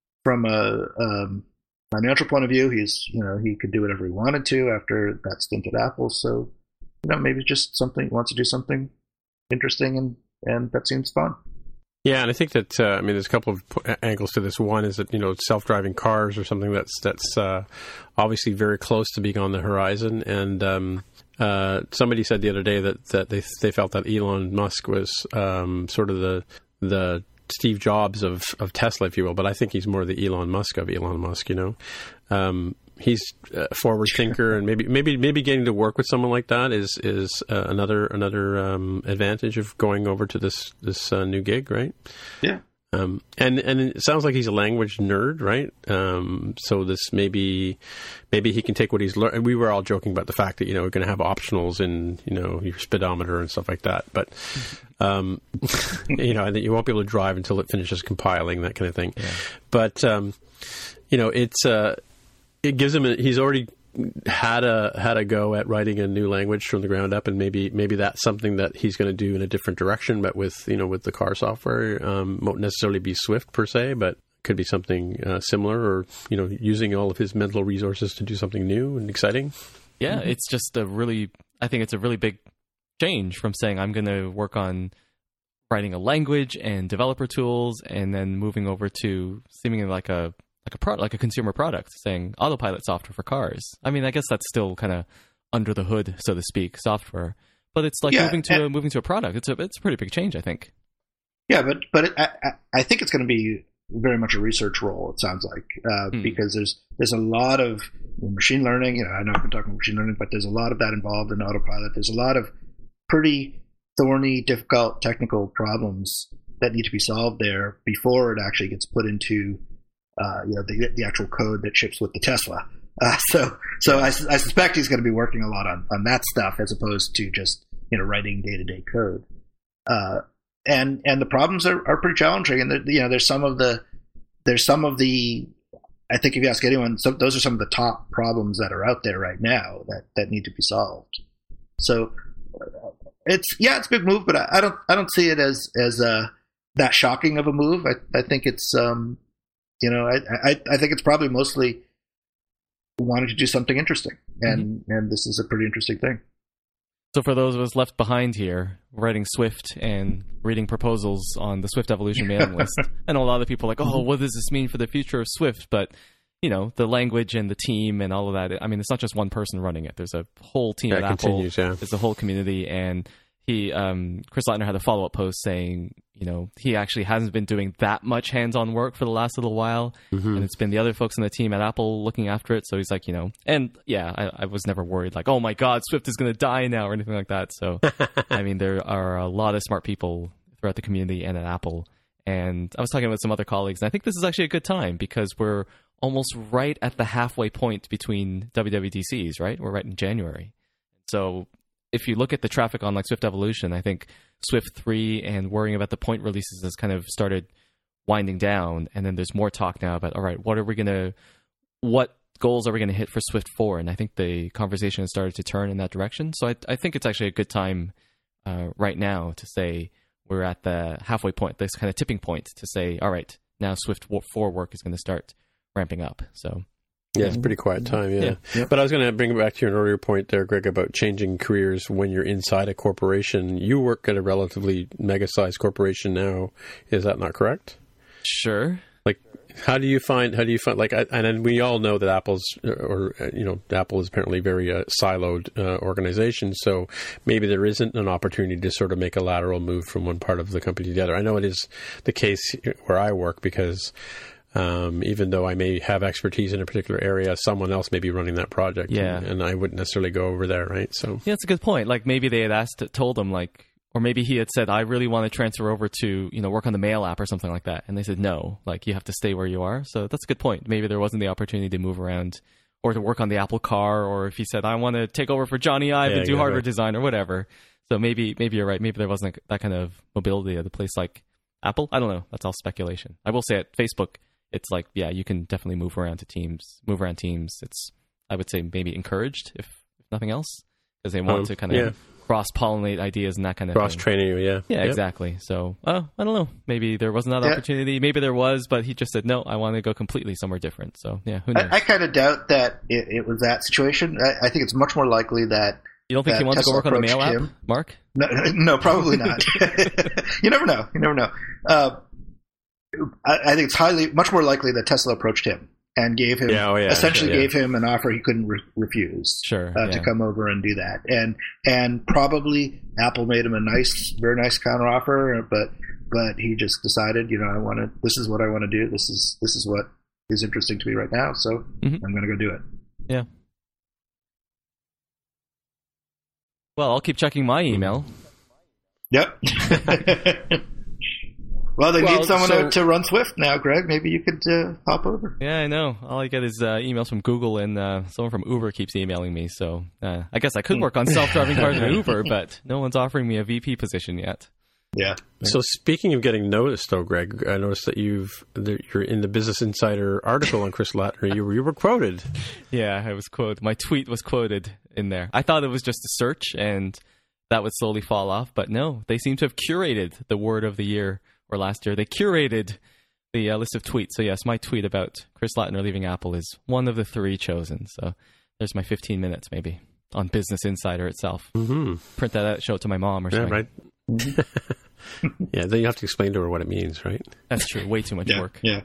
Speaker 7: financial point of view, he could do whatever he wanted to after that stint at Apple. So, maybe just wants to do something interesting, and that seems fun.
Speaker 4: Yeah, and I think that there's a couple of angles to this. One is that self-driving cars or something that's obviously very close to being on the horizon. And somebody said the other day that they felt that Elon Musk was sort of the Steve Jobs of Tesla, if you will. But I think he's more the Elon Musk of Elon Musk. He's a forward thinker, and maybe getting to work with someone like that is another advantage of going over to this new gig, right?
Speaker 7: Yeah.
Speaker 4: And it sounds like he's a language nerd, right? So this maybe he can take what he's learned. We were all joking about the fact that we're going to have optionals in your speedometer and stuff like that, but I think you won't be able to drive until it finishes compiling, that kind of thing. Yeah. But it gives him. He's already had a go at writing a new language from the ground up, and maybe that's something that he's going to do in a different direction. But with the car software, won't necessarily be Swift per se, but could be something similar, or using all of his mental resources to do something new and exciting.
Speaker 6: Yeah, it's just I think it's a really big change from saying I'm going to work on writing a language and developer tools, and then moving over to seemingly like a product, like a consumer product, saying autopilot software for cars. I mean, I guess that's still kind of under the hood, so to speak, software. But it's like moving to a product. It's a pretty big change, I think.
Speaker 7: Yeah, but I think it's going to be very much a research role. It sounds like because there's a lot of machine learning. I know I've been talking about machine learning, but there's a lot of that involved in autopilot. There's a lot of pretty thorny, difficult technical problems that need to be solved there before it actually gets put into the actual code that ships with the Tesla. So I suspect he's going to be working a lot on that stuff as opposed to just writing day-to-day code. And the problems are pretty challenging. And there's some of the I think if you ask anyone, those are some of the top problems that are out there right now that need to be solved. So it's a big move, but I don't see it as that shocking of a move. I think it's I think it's probably mostly wanting to do something interesting, and this is a pretty interesting thing.
Speaker 6: So for those of us left behind here, writing Swift and reading proposals on the Swift Evolution mailing list, I know a lot of people are like, oh, what does this mean for the future of Swift? But, the language and the team and all of that, I mean, it's not just one person running it. There's a whole team at Apple. There's a whole community, and Chris Lattner had a follow-up post saying, he actually hasn't been doing that much hands-on work for the last little while, and it's been the other folks on the team at Apple looking after it. So he's like, and yeah, I was never worried like, oh my God, Swift is going to die now or anything like that. So, I mean, there are a lot of smart people throughout the community and at Apple. And I was talking with some other colleagues, and I think this is actually a good time because we're almost right at the halfway point between WWDCs, right? We're right in January. So if you look at the traffic on like Swift Evolution, I think Swift 3 and worrying about the point releases has kind of started winding down. And then there's more talk now about, all right, what goals are we going to hit for Swift 4? And I think the conversation has started to turn in that direction. So I think it's actually a good time right now to say we're at the halfway point, this kind of tipping point to say, all right, now Swift 4 work is going to start ramping up. So
Speaker 4: yeah, it's a pretty quiet time, yeah. Yep. But I was going to bring it back to your earlier point there, Greg, about changing careers when you're inside a corporation. You work at a relatively mega-sized corporation now. Is that not correct?
Speaker 6: Sure.
Speaker 4: Like, how do you find like, and we all know that Apple is apparently very siloed organization. So maybe there isn't an opportunity to sort of make a lateral move from one part of the company to the other. I know it is the case where I work because even though I may have expertise in a particular area, someone else may be running that project, and I wouldn't necessarily go over there, right? So
Speaker 6: yeah, that's a good point. Like maybe they had told him like, or maybe he had said, I really want to transfer over to, work on the Mail app or something like that. And they said, no, like you have to stay where you are. So that's a good point. Maybe there wasn't the opportunity to move around or to work on the Apple car, or if he said, I want to take over for Johnny Ive and do hardware design or whatever. So maybe you're right. Maybe there wasn't that kind of mobility at a place like Apple. I don't know. That's all speculation. I will say at Facebook, it's like, yeah, you can definitely move around teams. It's, I would say, maybe encouraged, if nothing else, because they want to kind of cross-pollinate ideas and that kind of
Speaker 4: cross-training you,
Speaker 6: Yeah, yep. Exactly. So, I don't know. Maybe there wasn't that opportunity. Maybe there was, but he just said, no, I want to go completely somewhere different. So, yeah, who knows?
Speaker 7: I kind of doubt that it was that situation. I think it's much more likely that
Speaker 6: you don't think he wants to go work on the Mail app, Mark?
Speaker 7: No, probably not. You never know. I think it's much more likely that Tesla approached him and gave him gave him an offer he couldn't refuse to come over and do that. And probably Apple made him a very nice counteroffer, but he just decided, this is what I want to do. This is what is interesting to me right now. So I'm going to go do it.
Speaker 6: Yeah. Well, I'll keep checking my email.
Speaker 7: Yep. Well, they need someone to run Swift now, Greg. Maybe you could hop over.
Speaker 6: Yeah, I know. All I get is emails from Google, and someone from Uber keeps emailing me. So I guess I could work on self-driving cars in Uber, but no one's offering me a VP position yet.
Speaker 7: Yeah.
Speaker 4: So speaking of getting noticed, though, Greg, I noticed that you're in the Business Insider article on Chris Lattner. You were quoted.
Speaker 6: Yeah, I was quoted. My tweet was quoted in there. I thought it was just a search, and that would slowly fall off. But no, they seem to have curated the word of the year. Or last year, they curated the list of tweets. So yes, my tweet about Chris Lattner leaving Apple is one of the 3 chosen. So there's my 15 minutes maybe on Business Insider itself. Mm-hmm. Print that out, show it to my mom or something.
Speaker 4: Right. Yeah, then you have to explain to her what it means, right?
Speaker 6: That's true. Way too much work.
Speaker 7: Yeah.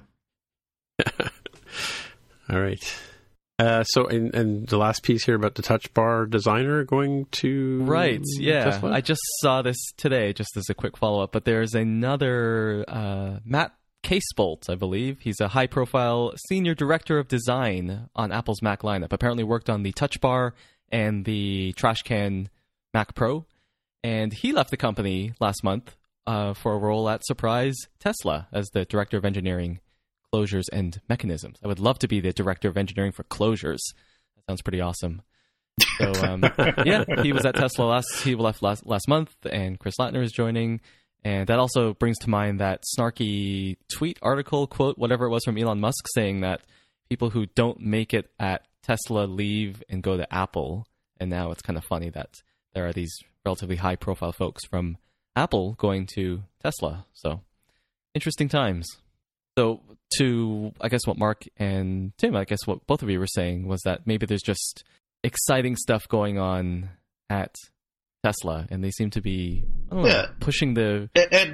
Speaker 4: All right. So, and the last piece here about the Touch Bar designer going to
Speaker 6: Tesla? I just saw this today, just as a quick follow-up, but there's another Matt Casebolt, I believe. He's a high-profile senior director of design on Apple's Mac lineup. Apparently worked on the Touch Bar and the Trashcan Mac Pro, and he left the company last month for a role at Surprise Tesla as the director of engineering, closures, and mechanisms. I would love to be the director of engineering for closures. That sounds pretty awesome. So, he was at Tesla he left last month, and Chris Lattner is joining. And that also brings to mind that snarky tweet, article, quote, whatever it was from Elon Musk, saying that people who don't make it at Tesla leave and go to Apple. And now it's kind of funny that there are these relatively high-profile folks from Apple going to Tesla. So, interesting times. So, to, I guess, what Mark and Tim, I guess what both of you were saying was that maybe there's just exciting stuff going on at Tesla, and they seem to be pushing the...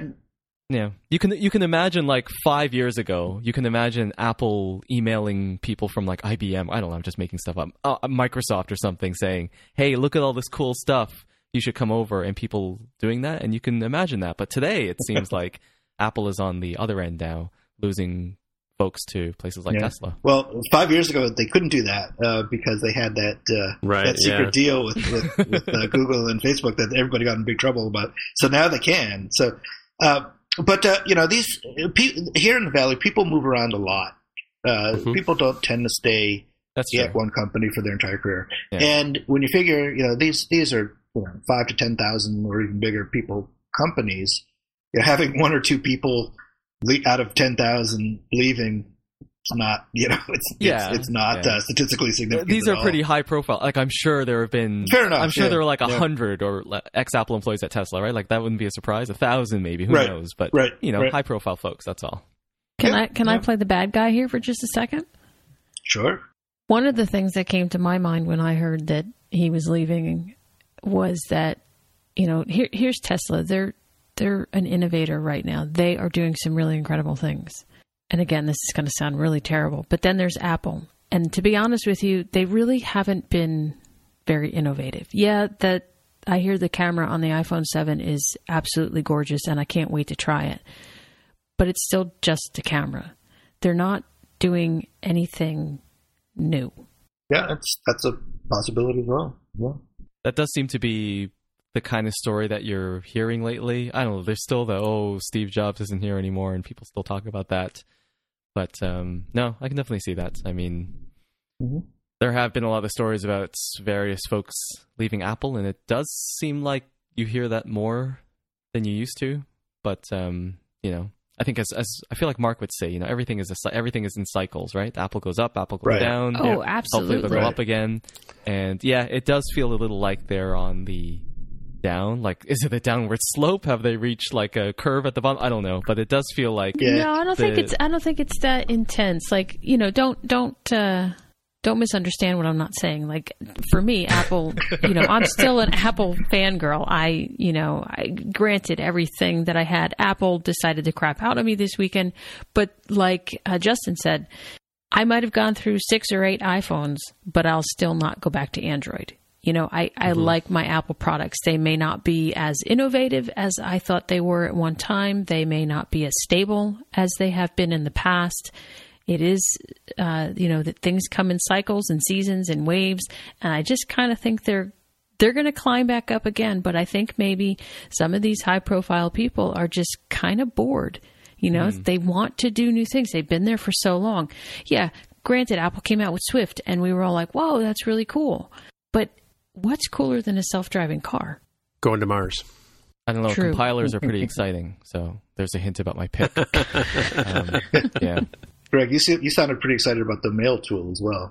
Speaker 6: You can imagine, like, 5 years ago, you can imagine Apple emailing people from, like, IBM, I don't know, I'm just making stuff up, Microsoft or something, saying, hey, look at all this cool stuff, you should come over, and people doing that, and you can imagine that. But today, it seems like Apple is on the other end now, losing folks to places like Tesla.
Speaker 7: Well, 5 years ago, they couldn't do that because they had that secret deal with Google and Facebook that everybody got in big trouble about. So now they can. So, these here in the Valley, people move around a lot. People don't tend to stay at one company for their entire career. Yeah. And when you figure, these are 5 to 10,000 or even bigger people companies, having 1 or 2 people out of 10,000 leaving not, it's not statistically significant.
Speaker 6: These are pretty high profile. Like, I'm sure there have been.
Speaker 7: Fair enough.
Speaker 6: I'm sure there were like 100 or ex-Apple employees at Tesla, right? Like, that wouldn't be a surprise. 1,000 maybe. Who knows? But high profile folks. That's all.
Speaker 5: Can I play the bad guy here for just a second?
Speaker 7: Sure.
Speaker 5: One of the things that came to my mind when I heard that he was leaving was that, here's Tesla. They're an innovator right now. They are doing some really incredible things. And again, this is going to sound really terrible, but then there's Apple. And to be honest with you, they really haven't been very innovative. Yeah, I hear the camera on the iPhone 7 is absolutely gorgeous, and I can't wait to try it. But it's still just a camera. They're not doing anything new.
Speaker 7: Yeah, that's a possibility as well. Yeah.
Speaker 6: That does seem to be the kind of story that you're hearing lately. I don't know. There's still Steve Jobs isn't here anymore, and people still talk about that. But no, I can definitely see that. I mean, there have been a lot of stories about various folks leaving Apple, and it does seem like you hear that more than you used to. But I think as I feel like Mark would say, everything is in cycles, right? Apple goes up, Apple goes down.
Speaker 5: Oh, absolutely.
Speaker 6: Hopefully they'll go up again. And yeah, it does feel a little like they're on the down. Like, is it a downward slope? Have they reached like a curve at the bottom? I don't know, but it does feel like
Speaker 5: no. I don't think it's that intense. Like, don't misunderstand what I'm not saying. Like, for me, Apple, I'm still an Apple fangirl. I granted everything that I had. Apple decided to crap out on me this weekend, but like Justin said, I might have gone through 6 or 8 iPhones, but I'll still not go back to Android. I like my Apple products. They may not be as innovative as I thought they were at one time. They may not be as stable as they have been in the past. It is, that things come in cycles and seasons and waves. And I just kind of think they're going to climb back up again. But I think maybe some of these high profile people are just kind of bored. They want to do new things. They've been there for so long. Yeah, granted, Apple came out with Swift and we were all like, whoa, that's really cool. But what's cooler than a self-driving car?
Speaker 4: Going to Mars.
Speaker 6: I don't know. True. Compilers are pretty exciting. So there's a hint about my pick. Yeah.
Speaker 7: Greg, you sounded pretty excited about the Mail tool as well.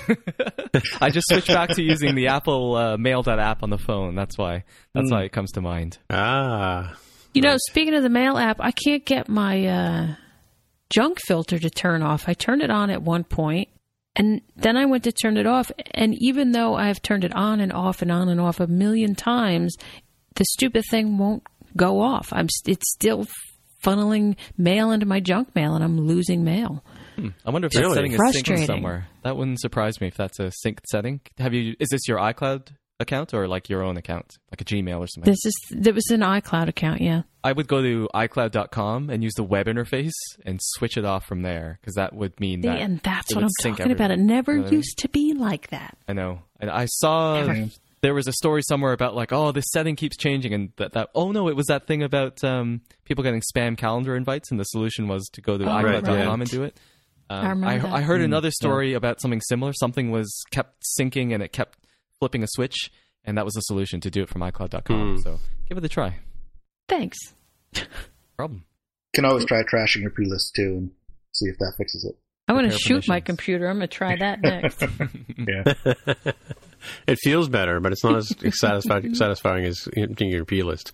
Speaker 6: I just switched back to using the Apple Mail.app on the phone. That's why it comes to mind.
Speaker 5: Speaking of the Mail app, I can't get my junk filter to turn off. I turned it on at one point, and then I went to turn it off. And even though I've turned it on and off and on and off a million times, the stupid thing won't go off. It's still funneling mail into my junk mail, and I'm losing mail.
Speaker 6: I wonder if that setting is synced somewhere. That wouldn't surprise me if that's a synced setting. Is this your iCloud account or like your own account, like a Gmail or something?
Speaker 5: There was an iCloud account, yeah.
Speaker 6: I would go to iCloud.com and use the web interface and switch it off from there, because that would mean that.
Speaker 5: And that's what I'm talking about. It never used to be like that.
Speaker 6: I know. And I saw there was a story somewhere about like, oh, this setting keeps changing, and that oh no, it was that thing about people getting spam calendar invites, and the solution was to go to iCloud.com and do it. I heard another story about something similar. Something was kept syncing and it kept flipping a switch, and that was the solution to do it from iCloud.com. So give it a try.
Speaker 5: Thanks.
Speaker 6: Problem.
Speaker 7: You can always try trashing your playlist too and see if that fixes it.
Speaker 5: I'm going to shoot my computer. I'm going to try that next.
Speaker 7: Yeah.
Speaker 4: It feels better, but it's not as satisfying as emptying your playlist.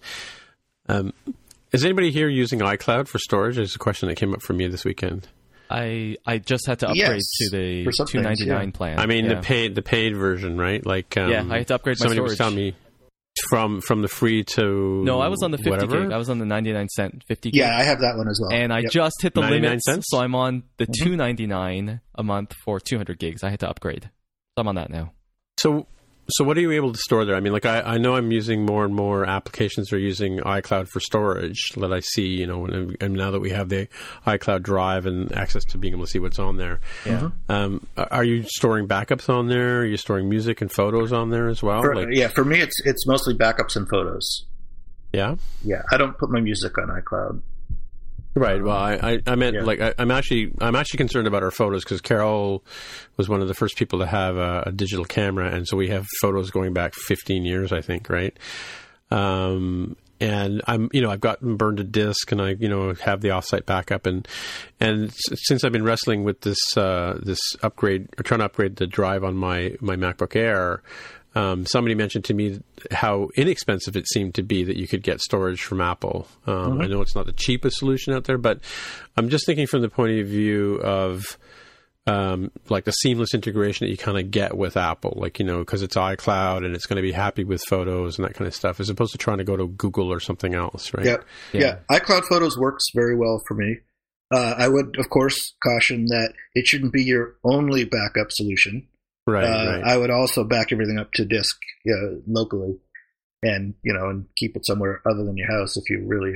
Speaker 4: Is anybody here using iCloud for storage? There's a question that came up for me this weekend.
Speaker 6: I just had to upgrade to the $2.99 plan.
Speaker 4: I mean, the paid version, right? Like
Speaker 6: I had to upgrade my storage.
Speaker 4: Somebody was telling me from the free to
Speaker 6: no, I was on the 50 gig. I was on the 99-cent 50 gig.
Speaker 7: Yeah, I have that one as well.
Speaker 6: And I just hit the limit, so I'm on the $2.99 a month for 200 gigs. I had to upgrade. So I'm on that now.
Speaker 4: So what are you able to store there? I mean, like I know I'm using more and more applications are using iCloud for storage that I see, and now that we have the iCloud Drive and access to being able to see what's on there. Yeah. Are you storing backups on there? Are you storing music and photos on there as well?
Speaker 7: For me, it's mostly backups and photos.
Speaker 4: Yeah?
Speaker 7: Yeah, I don't put my music on iCloud.
Speaker 4: Right. Well, I meant like I'm actually concerned about our photos, because Carol was one of the first people to have a digital camera, and so we have photos going back 15 years, I think, right? And and I've gotten burned a disk, and I, have the offsite backup, and since I've been wrestling with this upgrade, or trying to upgrade the drive on my MacBook Air, somebody mentioned to me how inexpensive it seemed to be that you could get storage from Apple. I know it's not the cheapest solution out there, but I'm just thinking from the point of view of like the seamless integration that you kind of get with Apple, like, because it's iCloud and it's going to be happy with photos and that kind of stuff, as opposed to trying to go to Google or something else, right?
Speaker 7: Yeah. iCloud Photos works very well for me. I would, of course, caution that it shouldn't be your only backup solution.
Speaker 4: Right.
Speaker 7: I would also back everything up to disk locally, and and keep it somewhere other than your house if you really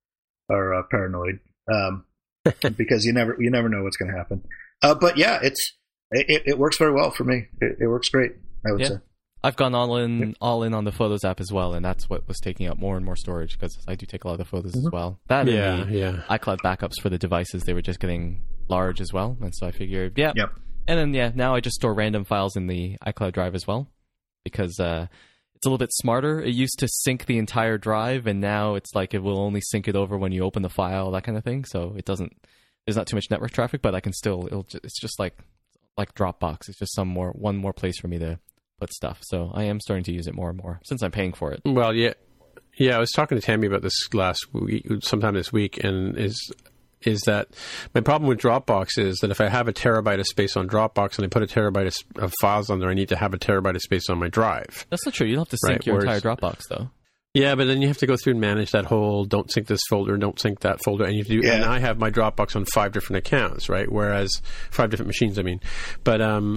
Speaker 7: are paranoid, because you never know what's going to happen. But yeah, it works very well for me. It works great, I would say.
Speaker 6: I've gone all in on the Photos app as well, and that's what was taking up more and more storage, because I do take a lot of photos as well. That and the iCloud backups for the devices, they were just getting large as well, and so I figured, And then, now I just store random files in the iCloud drive as well, because it's a little bit smarter. It used to sync the entire drive, and now it's like it will only sync it over when you open the file, that kind of thing. So it doesn't. There's not too much network traffic, but I can still. It's just like Dropbox. It's just one more place for me to put stuff. So I am starting to use it more and more since I'm paying for it.
Speaker 4: Well, yeah. I was talking to Tammy about this sometime this week, and is that my problem with Dropbox is that if I have a terabyte of space on Dropbox and I put a terabyte of files on there, I need to have a terabyte of space on my drive.
Speaker 6: That's not true. You don't have to sync your entire Dropbox, though.
Speaker 4: Yeah, but then you have to go through and manage that whole don't sync this folder, don't sync that folder. And and I have my Dropbox on 5 different accounts, right? Whereas 5 different machines, I mean. But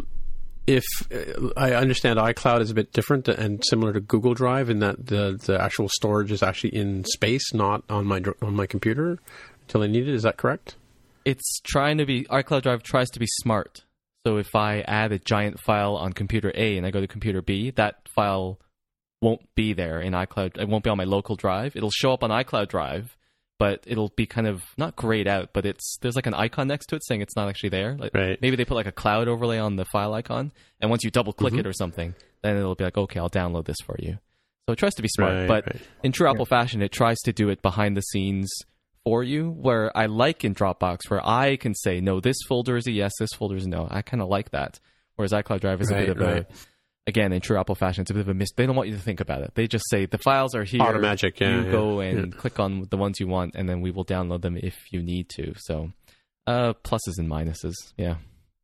Speaker 4: if I understand iCloud is a bit different and similar to Google Drive in that the actual storage is actually in space, not on my computer until I need it. Is that correct?
Speaker 6: It's trying to be, iCloud Drive tries to be smart. So if I add a giant file on computer A and I go to computer B, that file won't be there in iCloud. It won't be on my local drive. It'll show up on iCloud Drive, but it'll be kind of not grayed out, but there's like an icon next to it saying it's not actually there. Like, maybe they put like a cloud overlay on the file icon, and once you double click it or something, then it'll be like, okay, I'll download this for you. So it tries to be smart, but in true Apple fashion, it tries to do it behind the scenes for you, where I like in Dropbox, where I can say, no, this folder is a yes, this folder is a no. I kind of like that. Whereas iCloud Drive is a bit of a, again, in true Apple fashion, it's a bit of a they don't want you to think about it. They just say, the files are here.
Speaker 4: Automagic,
Speaker 6: You go and click on the ones you want, and then we will download them if you need to. So, pluses and minuses, yeah.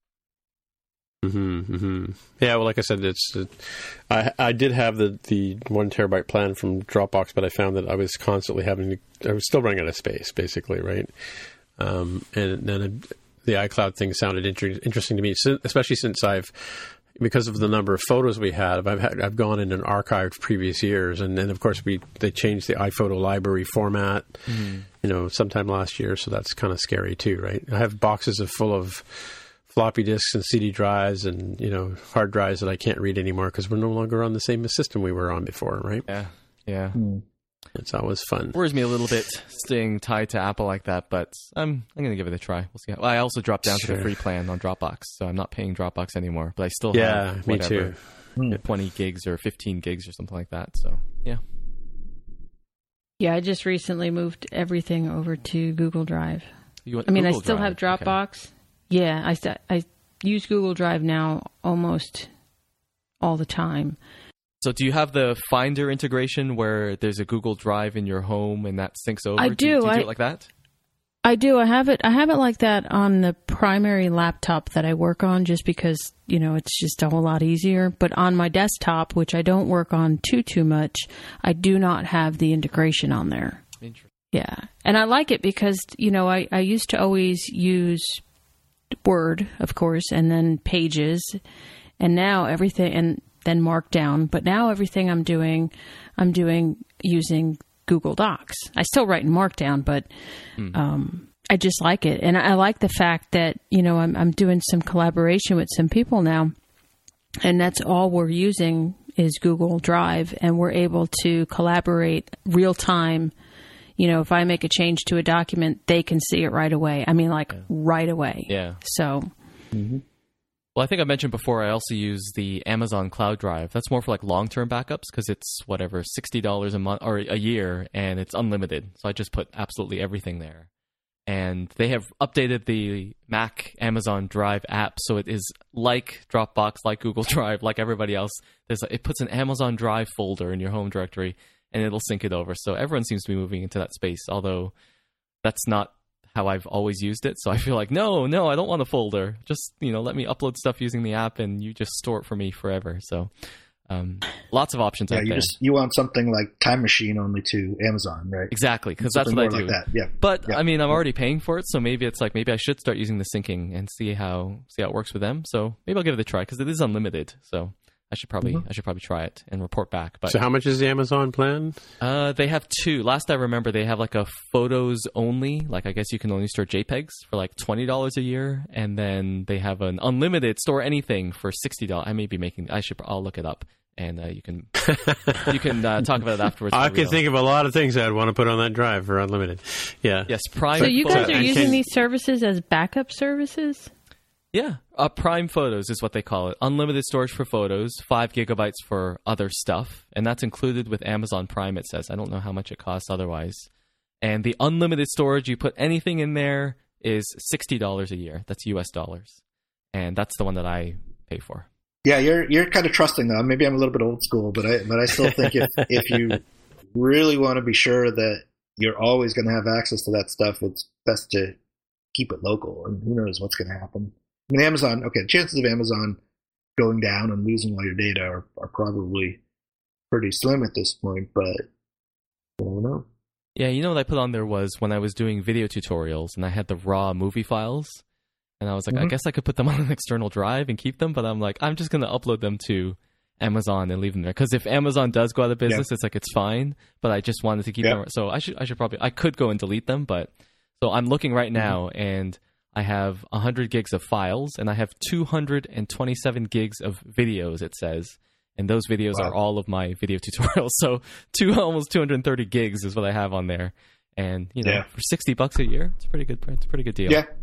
Speaker 4: Yeah, well, like I said, I did have the 1 terabyte plan from Dropbox, but I found that I was constantly I was still running out of space, basically, right? And then the iCloud thing sounded interesting to me, especially since because of the number of photos we had, I've gone in and archived previous years, and then of course they changed the iPhoto library format, sometime last year, so that's kind of scary too, right? I have boxes full of floppy disks and CD drives and hard drives that I can't read anymore because we're no longer on the same system we were on before, right?
Speaker 6: Yeah.
Speaker 4: It's always fun.
Speaker 6: Worries me a little bit staying tied to Apple like that, but I'm going to give it a try. We'll see. I also dropped down to the free plan on Dropbox, so I'm not paying Dropbox anymore, but I still have
Speaker 4: me too.
Speaker 6: 20 gigs or 15 gigs or something like that. So yeah.
Speaker 5: Yeah, I just recently moved everything over to Google Drive.
Speaker 6: I
Speaker 5: still have Dropbox. Okay. Yeah, I use Google Drive now almost all the time.
Speaker 6: So do you have the Finder integration where there's a Google Drive in your home and that syncs over?
Speaker 5: I do.
Speaker 6: Do you do it like that?
Speaker 5: I do. I have it like that on the primary laptop that I work on, just because, it's just a whole lot easier. But on my desktop, which I don't work on too much, I do not have the integration on there.
Speaker 6: Interesting.
Speaker 5: Yeah. And I like it because, I used to always use Word, of course, and then Pages, and now everything, and then Markdown. But now everything I'm doing using Google Docs. I still write in Markdown, but I just like it. And I like the fact that, I'm doing some collaboration with some people now, and that's all we're using is Google Drive, and we're able to collaborate real time. If I make a change to a document, they can see it right away. I mean, right away.
Speaker 6: Yeah.
Speaker 5: So,
Speaker 6: Well, I think I mentioned before, I also use the Amazon Cloud Drive. That's more for like long-term backups because it's whatever, $60 a month or a year, and it's unlimited. So I just put absolutely everything there. And they have updated the Mac Amazon Drive app, so it is like Dropbox, like Google Drive, like everybody else. It puts an Amazon Drive folder in your home directory, and it'll sync it over. So everyone seems to be moving into that space, although that's not how I've always used it. So I feel like, no, I don't want a folder. Just, let me upload stuff using the app and you just store it for me forever. So lots of options out there.
Speaker 7: You want something like Time Machine only to Amazon, right?
Speaker 6: Exactly, because that's what I do.
Speaker 7: Like that.
Speaker 6: But I'm already paying for it, so maybe it's like, maybe I should start using the syncing and see how it works with them. So maybe I'll give it a try because it is unlimited. So I should probably try it and report back. But
Speaker 4: so how much is the Amazon plan?
Speaker 6: They have two. Last I remember, they have like a photos only. Like I guess you can only store JPEGs for like $20 a year, and then they have an unlimited store anything for $60. I may be making. I'll look it up, and you can talk about it afterwards.
Speaker 4: I can think of a lot of things I'd want to put on that drive for unlimited. Yeah.
Speaker 6: Yes. Prime.
Speaker 5: So you guys are using these services as backup services?
Speaker 6: Yeah, Prime Photos is what they call it. Unlimited storage for photos, 5 gigabytes for other stuff, and that's included with Amazon Prime, it says. I don't know how much it costs otherwise. And the unlimited storage, you put anything in there, is $60 a year. That's US dollars. And that's the one that I pay for.
Speaker 7: Yeah, you're kind of trusting, though. Maybe I'm a little bit old school, but I still think if you really want to be sure that you're always going to have access to that stuff, it's best to keep it local. And who knows what's going to happen. I mean, Amazon, chances of Amazon going down and losing all your data are probably pretty slim at this point, but I don't know.
Speaker 6: Yeah, what I put on there was when I was doing video tutorials and I had the raw movie files, and I was like, I guess I could put them on an external drive and keep them, but I'm like, I'm just going to upload them to Amazon and leave them there. Because if Amazon does go out of business, it's like, it's fine, but I just wanted to keep them. So I could go and delete them, but so I'm looking right now and I have 100 gigs of files, and I have 227 gigs of videos, it says. And those videos are all of my video tutorials. So almost 230 gigs is what I have on there. And, for $60 a year, it's a pretty good deal.
Speaker 7: Yeah.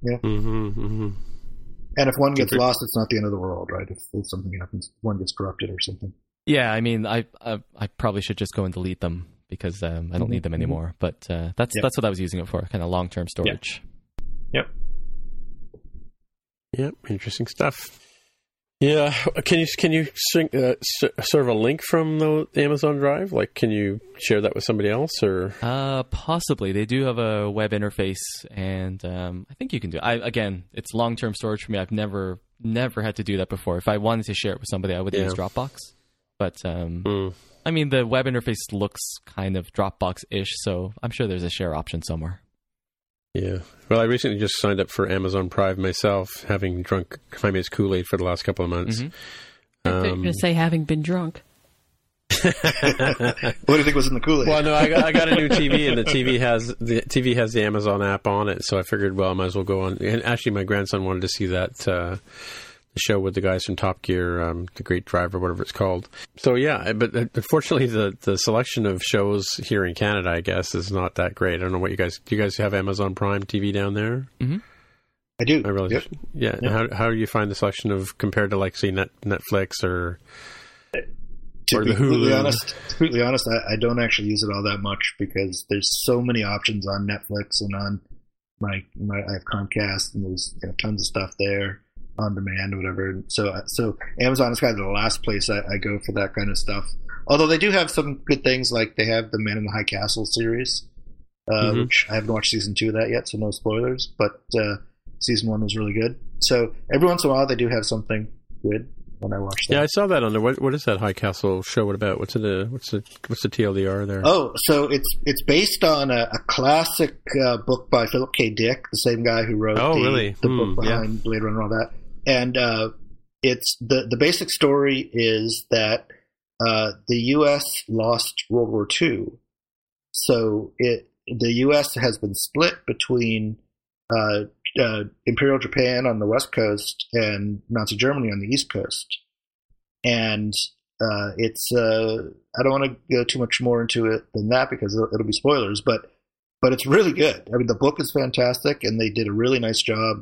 Speaker 7: And if one gets lost, it's not the end of the world, right? If something happens, one gets corrupted or something.
Speaker 6: Yeah, I mean, I probably should just go and delete them because I don't need them anymore. But that's what I was using it for, kind of long-term storage.
Speaker 4: Yep. Interesting stuff. Yeah. Can you sort of a link from the Amazon Drive? Like, can you share that with somebody else, or?
Speaker 6: Possibly. They do have a web interface, and I think you can do it. Again, it's long-term storage for me. I've never had to do that before. If I wanted to share it with somebody, I would use Dropbox. But I mean, the web interface looks kind of Dropbox-ish, so I'm sure there's a share option somewhere.
Speaker 4: Yeah. Well, I recently just signed up for Amazon Prime myself, having drunk Chinese Kool-Aid for the last couple of months.
Speaker 5: I thought you were going to say having been drunk.
Speaker 7: What do you think was in the Kool-Aid?
Speaker 4: Well, no, I got a new TV, and the TV has the Amazon app on it, so I figured, well, I might as well go on. And actually, my grandson wanted to see that show with the guys from Top Gear, The Great Drive, or whatever it's called. So yeah, but unfortunately the selection of shows here in Canada, I guess, is not that great. I don't know what do you guys have Amazon Prime TV down there?
Speaker 6: Mm-hmm.
Speaker 7: I do.
Speaker 4: I really, yeah. Yep. How do you find the selection of compared to like say Netflix or
Speaker 7: the Hulu? Completely honest, I don't actually use it all that much because there's so many options on Netflix and on my I have Comcast, and there's tons of stuff there on demand or whatever. So Amazon is kind of the last place I go for that kind of stuff. Although they do have some good things, like they have the Man in the High Castle series, which I haven't watched season 2 of that yet, so no spoilers. But season 1 was really good. So every once in a while they do have something good when I watch that.
Speaker 4: Yeah, I saw that on there. What is that High Castle show? What about? What's the TLDR there?
Speaker 7: Oh, so it's based on a classic book by Philip K. Dick, the same guy who wrote the book behind Blade Runner and all that. And it's the basic story is that the U.S. lost World War II, so the U.S. has been split between Imperial Japan on the West Coast and Nazi Germany on the East Coast. And it's I don't want to go too much more into it than that because it'll be spoilers, but it's really good. I mean, the book is fantastic, and they did a really nice job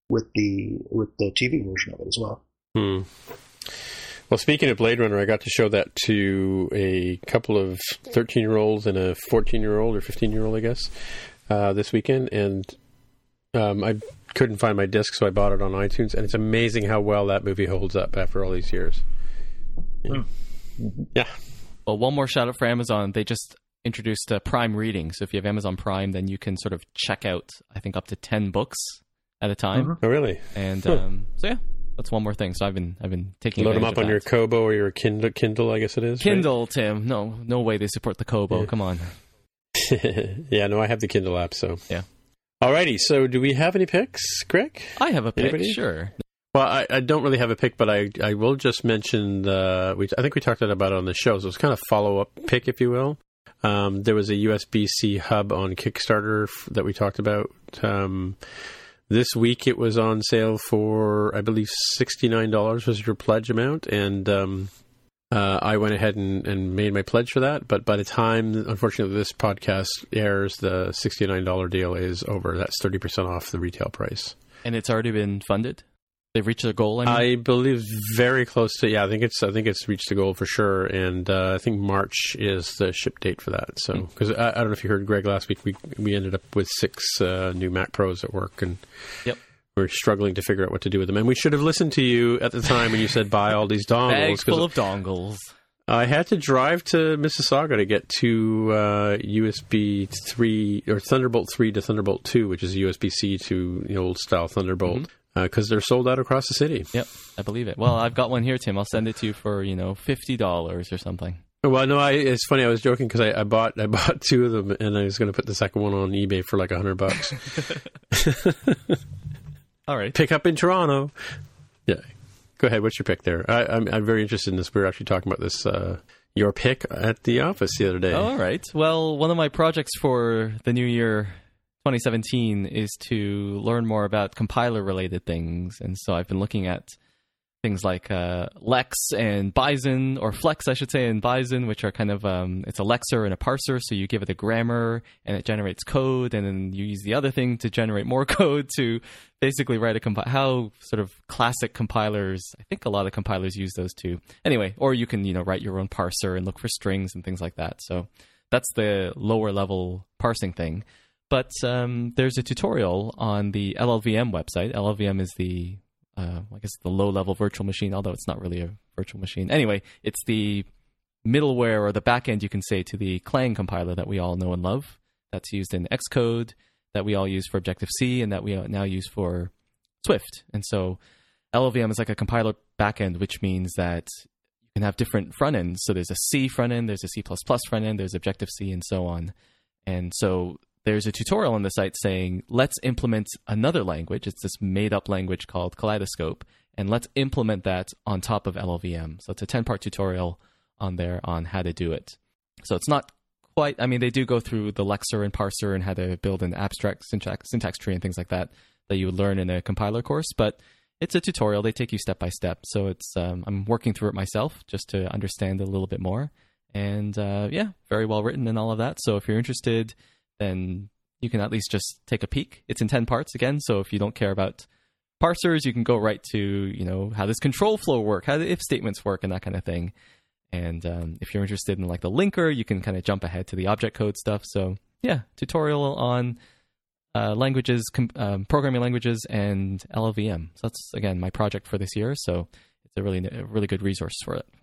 Speaker 7: with the TV version of it as well.
Speaker 4: Well, speaking of Blade Runner, I got to show that to a couple of 13-year-olds and a 14-year-old or 15-year-old, I guess, this weekend. And I couldn't find my disc, so I bought it on iTunes. And it's amazing how well that movie holds up after all these years. Yeah.
Speaker 6: Well, one more shout out for Amazon. They just introduced Prime Reading. So if you have Amazon Prime, then you can sort of check out, I think, up to 10 books at a time.
Speaker 4: Oh, really?
Speaker 6: And so, yeah. That's one more thing. So I've been taking
Speaker 4: load them up on your Kobo or your Kindle, I guess it is.
Speaker 6: Kindle,
Speaker 4: right?
Speaker 6: Tim. No way they support the Kobo. Yeah. Come on.
Speaker 4: Yeah, no, I have the Kindle app. So
Speaker 6: yeah.
Speaker 4: Alrighty. So do we have any picks, Greg?
Speaker 6: I have a pick.
Speaker 4: Anybody?
Speaker 6: Sure.
Speaker 4: Well, I don't really have a pick, but I will just mention I think we talked about it on the show. So it's kind of follow-up pick, if you will. There was a USB-C hub on Kickstarter that we talked about. This week it was on sale for, I believe, $69 was your pledge amount, and I went ahead and made my pledge for that. But by the time, unfortunately, this podcast airs, the $69 deal is over. That's 30% off the retail price.
Speaker 6: And it's already been funded? They've reached their goal,
Speaker 4: I believe very close to. Yeah, I think it's reached the goal for sure, and I think March is the ship date for that. So, because I don't know if you heard Greg last week, we ended up with 6 new Mac Pros at work, and we're struggling to figure out what to do with them. And we should have listened to you at the time when you said buy all these dongles.
Speaker 6: Bags full of dongles.
Speaker 4: I had to drive to Mississauga to get 2 USB 3 or Thunderbolt 3 to Thunderbolt 2, which is a USB-C to the old style Thunderbolt. Because they're sold out across the city.
Speaker 6: Yep, I believe it. Well, I've got one here, Tim. I'll send it to you for $50 or something.
Speaker 4: Well, no, it's funny. I was joking because I bought 2 of them, and I was going to put the second one on eBay for like $100.
Speaker 6: All right,
Speaker 4: pick up in Toronto. Yeah, go ahead. What's your pick there? I'm very interested in this. We were actually talking about this. Your pick at the office the other day.
Speaker 6: All right. Well, one of my projects for the new year 2017 is to learn more about compiler-related things, and so I've been looking at things like Lex and Bison, or Flex, I should say, and Bison, which are kind of it's a lexer and a parser. So you give it a grammar, and it generates code, and then you use the other thing to generate more code to basically write a how sort of classic compilers. I think a lot of compilers use those too. Anyway, or you can write your own parser and look for strings and things like that. So that's the lower level parsing thing. But there's a tutorial on the LLVM website. LLVM is the, I guess, the low-level virtual machine, although it's not really a virtual machine. Anyway, it's the middleware or the backend, you can say, to the Clang compiler that we all know and love. That's used in Xcode, that we all use for Objective-C, and that we now use for Swift. And so LLVM is like a compiler backend, which means that you can have different front ends. So there's a C front end, there's a C++ front end, there's Objective-C, and so on. And so there's a tutorial on the site saying, let's implement another language. It's this made-up language called Kaleidoscope, and let's implement that on top of LLVM. So it's a 10-part tutorial on there on how to do it. So it's not quite, they do go through the lexer and parser and how to build an abstract syntax tree and things like that you would learn in a compiler course, but it's a tutorial. They take you step by step. So it's I'm working through it myself just to understand a little bit more. And very well written and all of that. So if you're interested, then you can at least just take a peek. It's in 10 parts again, so if you don't care about parsers, you can go right to, how does control flow work, how do if statements work, and that kind of thing. And if you're interested in like the linker, you can kind of jump ahead to the object code stuff. So yeah, tutorial on languages, programming languages, and LLVM. So that's, again, my project for this year, so it's a really good resource for it.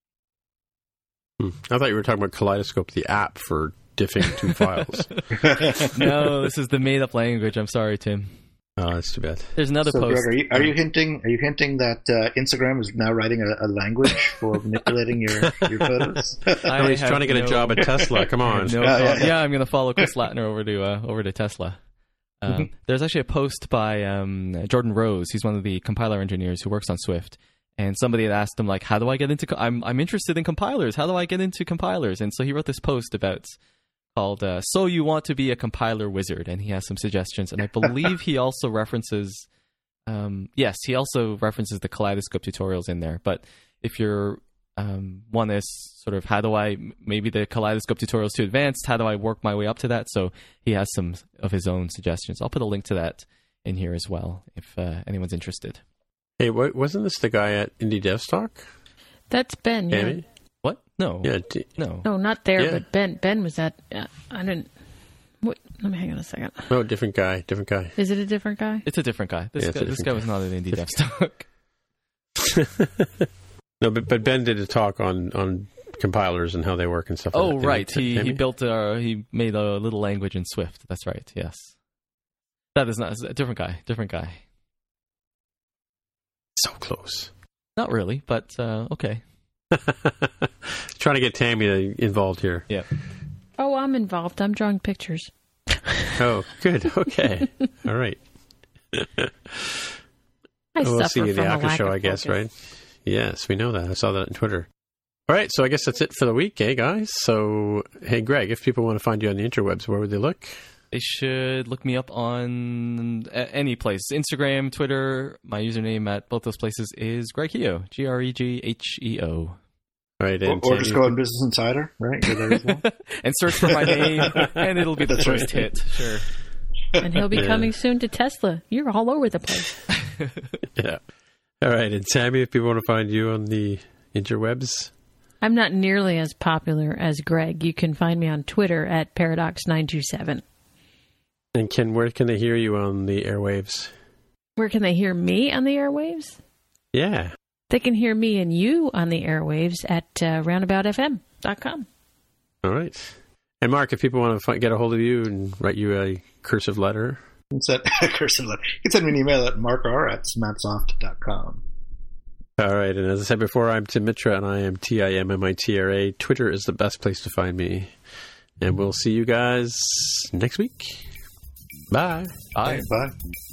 Speaker 4: I thought you were talking about Kaleidoscope, the app for diffing 2 files.
Speaker 6: No, this is the made-up language. I'm sorry, Tim.
Speaker 4: Oh, that's too bad.
Speaker 6: There's another post.
Speaker 7: Greg, are you hinting that Instagram is now writing a language for manipulating your photos?
Speaker 4: He's trying to get a job at Tesla. Come on.
Speaker 6: Yeah, I'm going to follow Chris Latner over to Tesla. There's actually a post by Jordan Rose. He's one of the compiler engineers who works on Swift. And somebody had asked him, like, how do I get into... I'm interested in compilers. How do I get into compilers? And so he wrote this post called So You Want to Be a Compiler Wizard. And he has some suggestions. And I believe he also references... he also references the Kaleidoscope tutorials in there. But if you're one is sort of, how do I... Maybe the Kaleidoscope tutorial is too advanced. How do I work my way up to that? So he has some of his own suggestions. I'll put a link to that in here as well, if anyone's interested.
Speaker 4: Hey, wasn't this the guy at Indie DevStock?
Speaker 5: That's Ben, yeah.
Speaker 4: Maybe?
Speaker 6: What? No.
Speaker 4: Yeah,
Speaker 5: no, not there, but Ben was at... I didn't... What? Let me hang on a second.
Speaker 4: No, different guy.
Speaker 5: Is it a different guy?
Speaker 6: It's a different guy. This guy was not an Indie DevStock.
Speaker 4: No, but Ben did a talk on compilers and how they work and stuff.
Speaker 6: Oh, right. He made a little language in Swift. That's right. Yes. That is not a different guy. Different guy.
Speaker 4: So close.
Speaker 6: Not really, but okay.
Speaker 4: Trying to get Tammy involved here.
Speaker 6: Yeah.
Speaker 5: Oh, I'm involved. I'm drawing pictures.
Speaker 4: Oh, good. Okay. All right. We'll see you in the after show, I guess, right? Yes, we know that. I saw that on Twitter. All right, so I guess that's it for the week, guys? So, hey, Greg, if people want to find you on the interwebs, where would they look?
Speaker 6: They should look me up on any place. Instagram, Twitter. My username at both those places is Greg Heo. GREGHEO.
Speaker 4: Right,
Speaker 7: or just go on Business Insider, right?
Speaker 6: And search for my name, and it'll be the first hit. Sure.
Speaker 5: And he'll be coming soon to Tesla. You're all over the place.
Speaker 4: Yeah. All right, and Tammy, if people want to find you on the interwebs?
Speaker 5: I'm not nearly as popular as Greg. You can find me on Twitter at Paradox927.
Speaker 4: And Ken, where can they hear you on the airwaves?
Speaker 5: Where can they hear me on the airwaves?
Speaker 4: Yeah.
Speaker 5: They can hear me and you on the airwaves at roundaboutfm.com.
Speaker 4: All right. And Mark, if people want to get a hold of you and write you a cursive letter.
Speaker 7: You can send me an email at markr@smapsoft.com.
Speaker 4: All right. And as I said before, I'm Tim Mitra, and I am TIMMITRA. Twitter is the best place to find me. And we'll see you guys next week. Bye.
Speaker 6: Bye.
Speaker 7: Bye.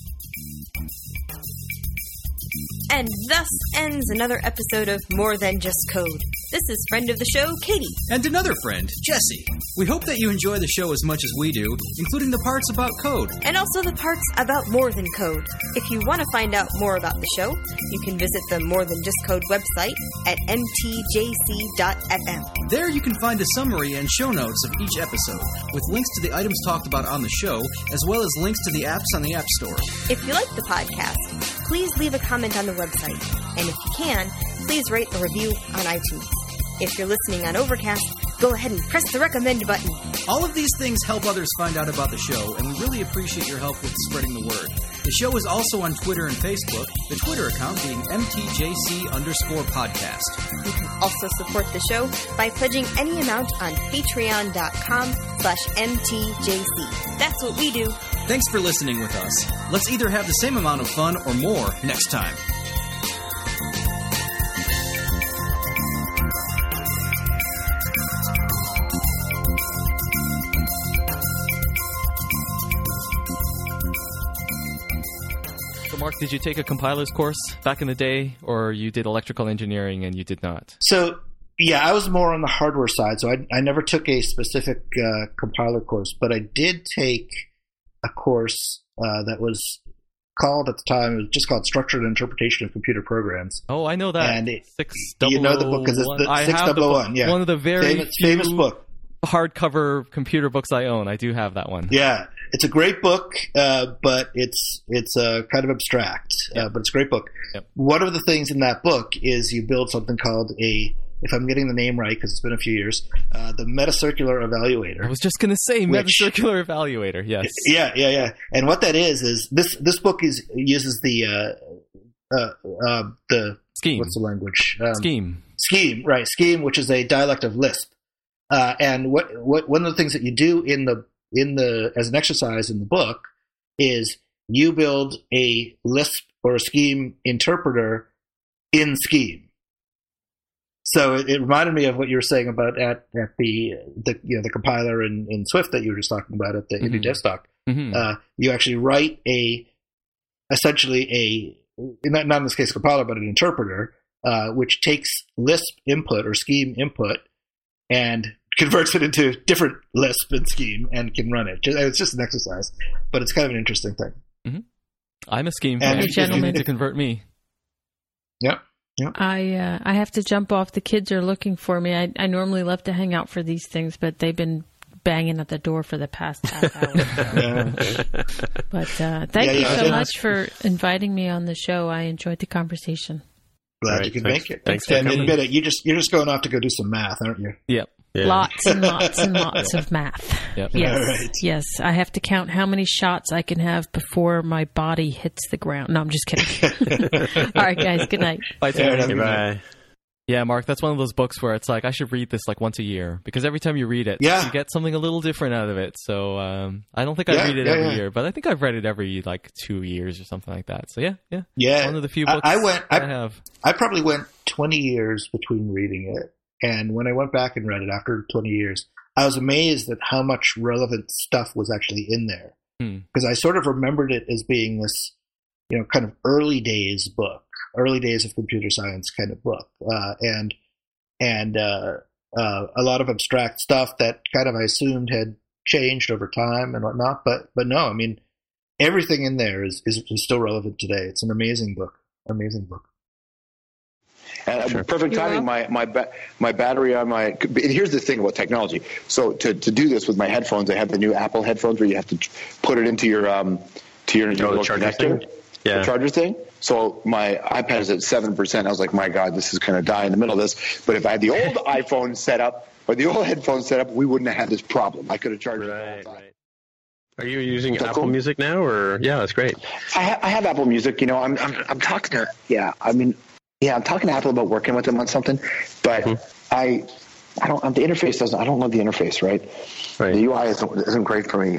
Speaker 13: And thus ends another episode of More Than Just Code. This is friend of the show, Katie.
Speaker 14: And another friend, Jesse. We hope that you enjoy the show as much as we do, including the parts about code.
Speaker 13: And also the parts about more than code. If you want to find out more about the show, you can visit the More Than Just Code website at mtjc.fm.
Speaker 14: There you can find a summary and show notes of each episode, with links to the items talked about on the show, as well as links to the apps on the App Store.
Speaker 13: If you like the podcast, please leave a comment on the website. And if you can, please rate a review on iTunes. If you're listening on Overcast, go ahead and press the recommend button.
Speaker 14: All of these things help others find out about the show, and we really appreciate your help with spreading the word. The show is also on Twitter and Facebook, the Twitter account being MTJC_podcast.
Speaker 13: You can also support the show by pledging any amount on patreon.com/MTJC. That's what we do.
Speaker 14: Thanks for listening with us. Let's either have the same amount of fun or more next time.
Speaker 6: Mark, did you take a compiler's course back in the day, or you did electrical engineering and you did not?
Speaker 7: So, yeah, I was more on the hardware side, so I never took a specific compiler course, but I did take a course that was called at the time, it was just called Structured Interpretation of Computer Programs.
Speaker 6: Oh, I know that.
Speaker 7: And you know the book because it's the 6001. Yeah,
Speaker 6: one of the very
Speaker 7: famous book.
Speaker 6: Hardcover computer books I own. I do have that one.
Speaker 7: Yeah, it's a great book, but it's kind of abstract, but it's a great book.
Speaker 6: Yep.
Speaker 7: One of the things in that book is you build something called if I'm getting the name right because it's been a few years, the Metacircular Evaluator.
Speaker 6: I was just going to say Metacircular Evaluator. Yes.
Speaker 7: Yeah. And what that is this book uses the
Speaker 6: Scheme.
Speaker 7: What's the language?
Speaker 6: Scheme.
Speaker 7: Scheme, right? Scheme, which is a dialect of Lisp. And what one of the things that you do in the as an exercise in the book is you build a Lisp or a Scheme interpreter in Scheme. So it reminded me of what you were saying about at the compiler in Swift that you were just talking about at the Indie DevStock.
Speaker 6: Mm-hmm.
Speaker 7: You actually write essentially not in this case a compiler but an interpreter which takes Lisp input or Scheme input and converts it into different Lisp and Scheme and can run it. It's just an exercise, but it's kind of an interesting thing.
Speaker 6: Mm-hmm. I'm a Scheme fan. You need to convert me.
Speaker 7: Yep.
Speaker 5: I have to jump off. The kids are looking for me. I normally love to hang out for these things, but they've been banging at the door for the past half hour. But thank you so much for inviting me on the show. I enjoyed the conversation.
Speaker 7: Glad you could make it.
Speaker 4: Thanks.
Speaker 7: And admit it, you're just going off to go do some math, aren't you?
Speaker 6: Yep.
Speaker 5: Yeah. Lots and lots and lots of math.
Speaker 6: Yep.
Speaker 5: Yes.
Speaker 7: Right.
Speaker 5: Yes. I have to count how many shots I can have before my body hits the ground. No, I'm just kidding. All right, guys. Good night.
Speaker 6: Bye, Terry.
Speaker 4: Bye.
Speaker 6: Yeah, Mark, that's one of those books where it's like, I should read this like once a year, because every time you read it, you get something a little different out of it. So I don't think I read it every year, but I think I've read it every like 2 years or something like that. So yeah. One of the few books I have.
Speaker 7: I probably went 20 years between reading it. And when I went back and read it after 20 years, I was amazed at how much relevant stuff was actually in there. Because I sort of remembered it as being this, kind of early days book. Early days of computer science kind of book, and a lot of abstract stuff that kind of I assumed had changed over time and whatnot. But no, I mean, everything in there is still relevant today. It's an amazing book. Amazing book.
Speaker 11: And perfect timing. My battery on my. Here's the thing about technology. So to do this with my headphones, I have the new Apple headphones where you have to put it into your little connector. The charger thing. So my iPad is at 7%. I was like, my God, this is going to die in the middle of this. But if I had the old iPhone set up or the old headphones set up, we wouldn't have had this problem. I could have charged it all the time.
Speaker 4: Right. Are you using Apple Music now, or that's great?
Speaker 11: I have Apple Music. I'm talking to I'm talking to Apple about working with them on something, but I don't. The interface doesn't. I don't love the interface. Right. The UI isn't great for me.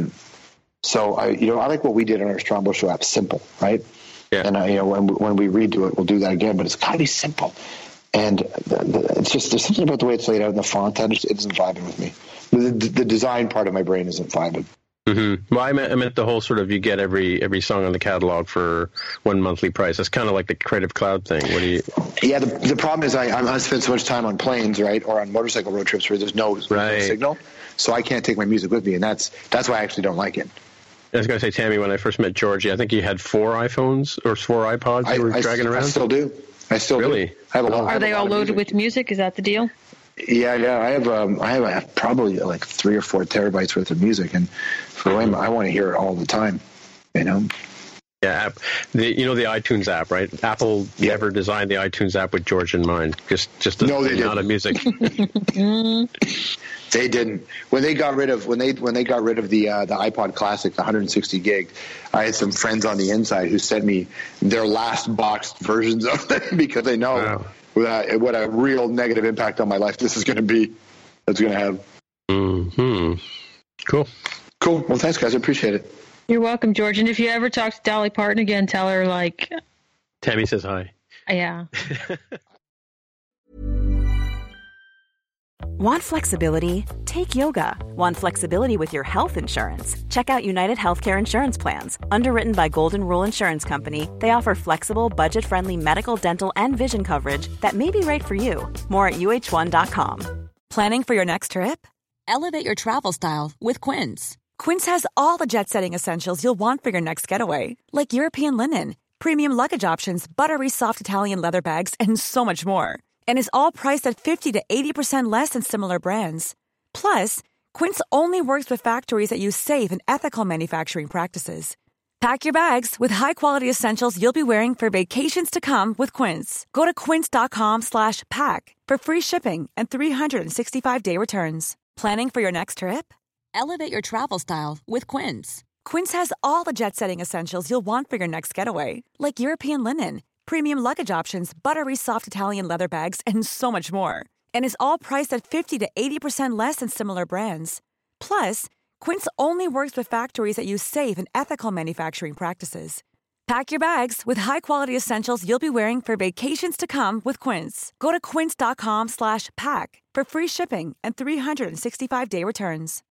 Speaker 11: So I like what we did on our Strombo Show app. Simple, right? Yeah. And when we redo it, we'll do that again. But it's got to be simple. And it's just there's something about the way it's laid out in the font that it isn't vibing with me. The design part of my brain isn't vibing.
Speaker 4: Mm-hmm. Well, I meant the whole sort of you get every song on the catalog for one monthly price. That's kind of like the Creative Cloud thing. What do you?
Speaker 11: Yeah, the problem is I spend so much time on planes, right, or on motorcycle road trips where there's no signal, so I can't take my music with me, and that's why I actually don't like it.
Speaker 4: I was going to say, Tammy, when I first met Georgie, I think you had 4 iPhones or 4 iPods you were dragging around.
Speaker 11: I still do.
Speaker 4: Really?
Speaker 11: Do. I have a lot.
Speaker 5: Are they all loaded with music? Is that the deal?
Speaker 11: Yeah. I have probably like 3 or 4 terabytes worth of music, and I want to hear it all the time.
Speaker 4: Yeah, the iTunes app, right? Apple never designed the iTunes app with George in mind. Just the amount of music.
Speaker 11: They didn't. When they got rid of the iPod Classic, the 160 gig, I had some friends on the inside who sent me their last boxed versions of it because they know what a real negative impact on my life this is going to be. That's going to have.
Speaker 4: Mm-hmm. Cool.
Speaker 11: Well, thanks, guys. I appreciate it.
Speaker 5: You're welcome, George. And if you ever talk to Dolly Parton again, tell her
Speaker 4: Tammy says hi.
Speaker 5: Yeah.
Speaker 15: Want flexibility? Take yoga. Want flexibility with your health insurance? Check out United Healthcare Insurance Plans. Underwritten by Golden Rule Insurance Company, they offer flexible, budget-friendly medical, dental, and vision coverage that may be right for you. More at uh1.com. Planning for your next trip? Elevate your travel style with Quince. Quince has all the jet-setting essentials you'll want for your next getaway, like European linen, premium luggage options, buttery soft Italian leather bags, and so much more. And is all priced at 50 to 80% less than similar brands. Plus, Quince only works with factories that use safe and ethical manufacturing practices. Pack your bags with high-quality essentials you'll be wearing for vacations to come with Quince. Go to quince.com/pack for free shipping and 365-day returns. Planning for your next trip? Elevate your travel style with Quince. Quince has all the jet-setting essentials you'll want for your next getaway, like European linen, premium luggage options, buttery soft Italian leather bags, and so much more. And is all priced at 50 to 80% less than similar brands. Plus, Quince only works with factories that use safe and ethical manufacturing practices. Pack your bags with high-quality essentials you'll be wearing for vacations to come with Quince. Go to quince.com/pack for free shipping and 365-day returns.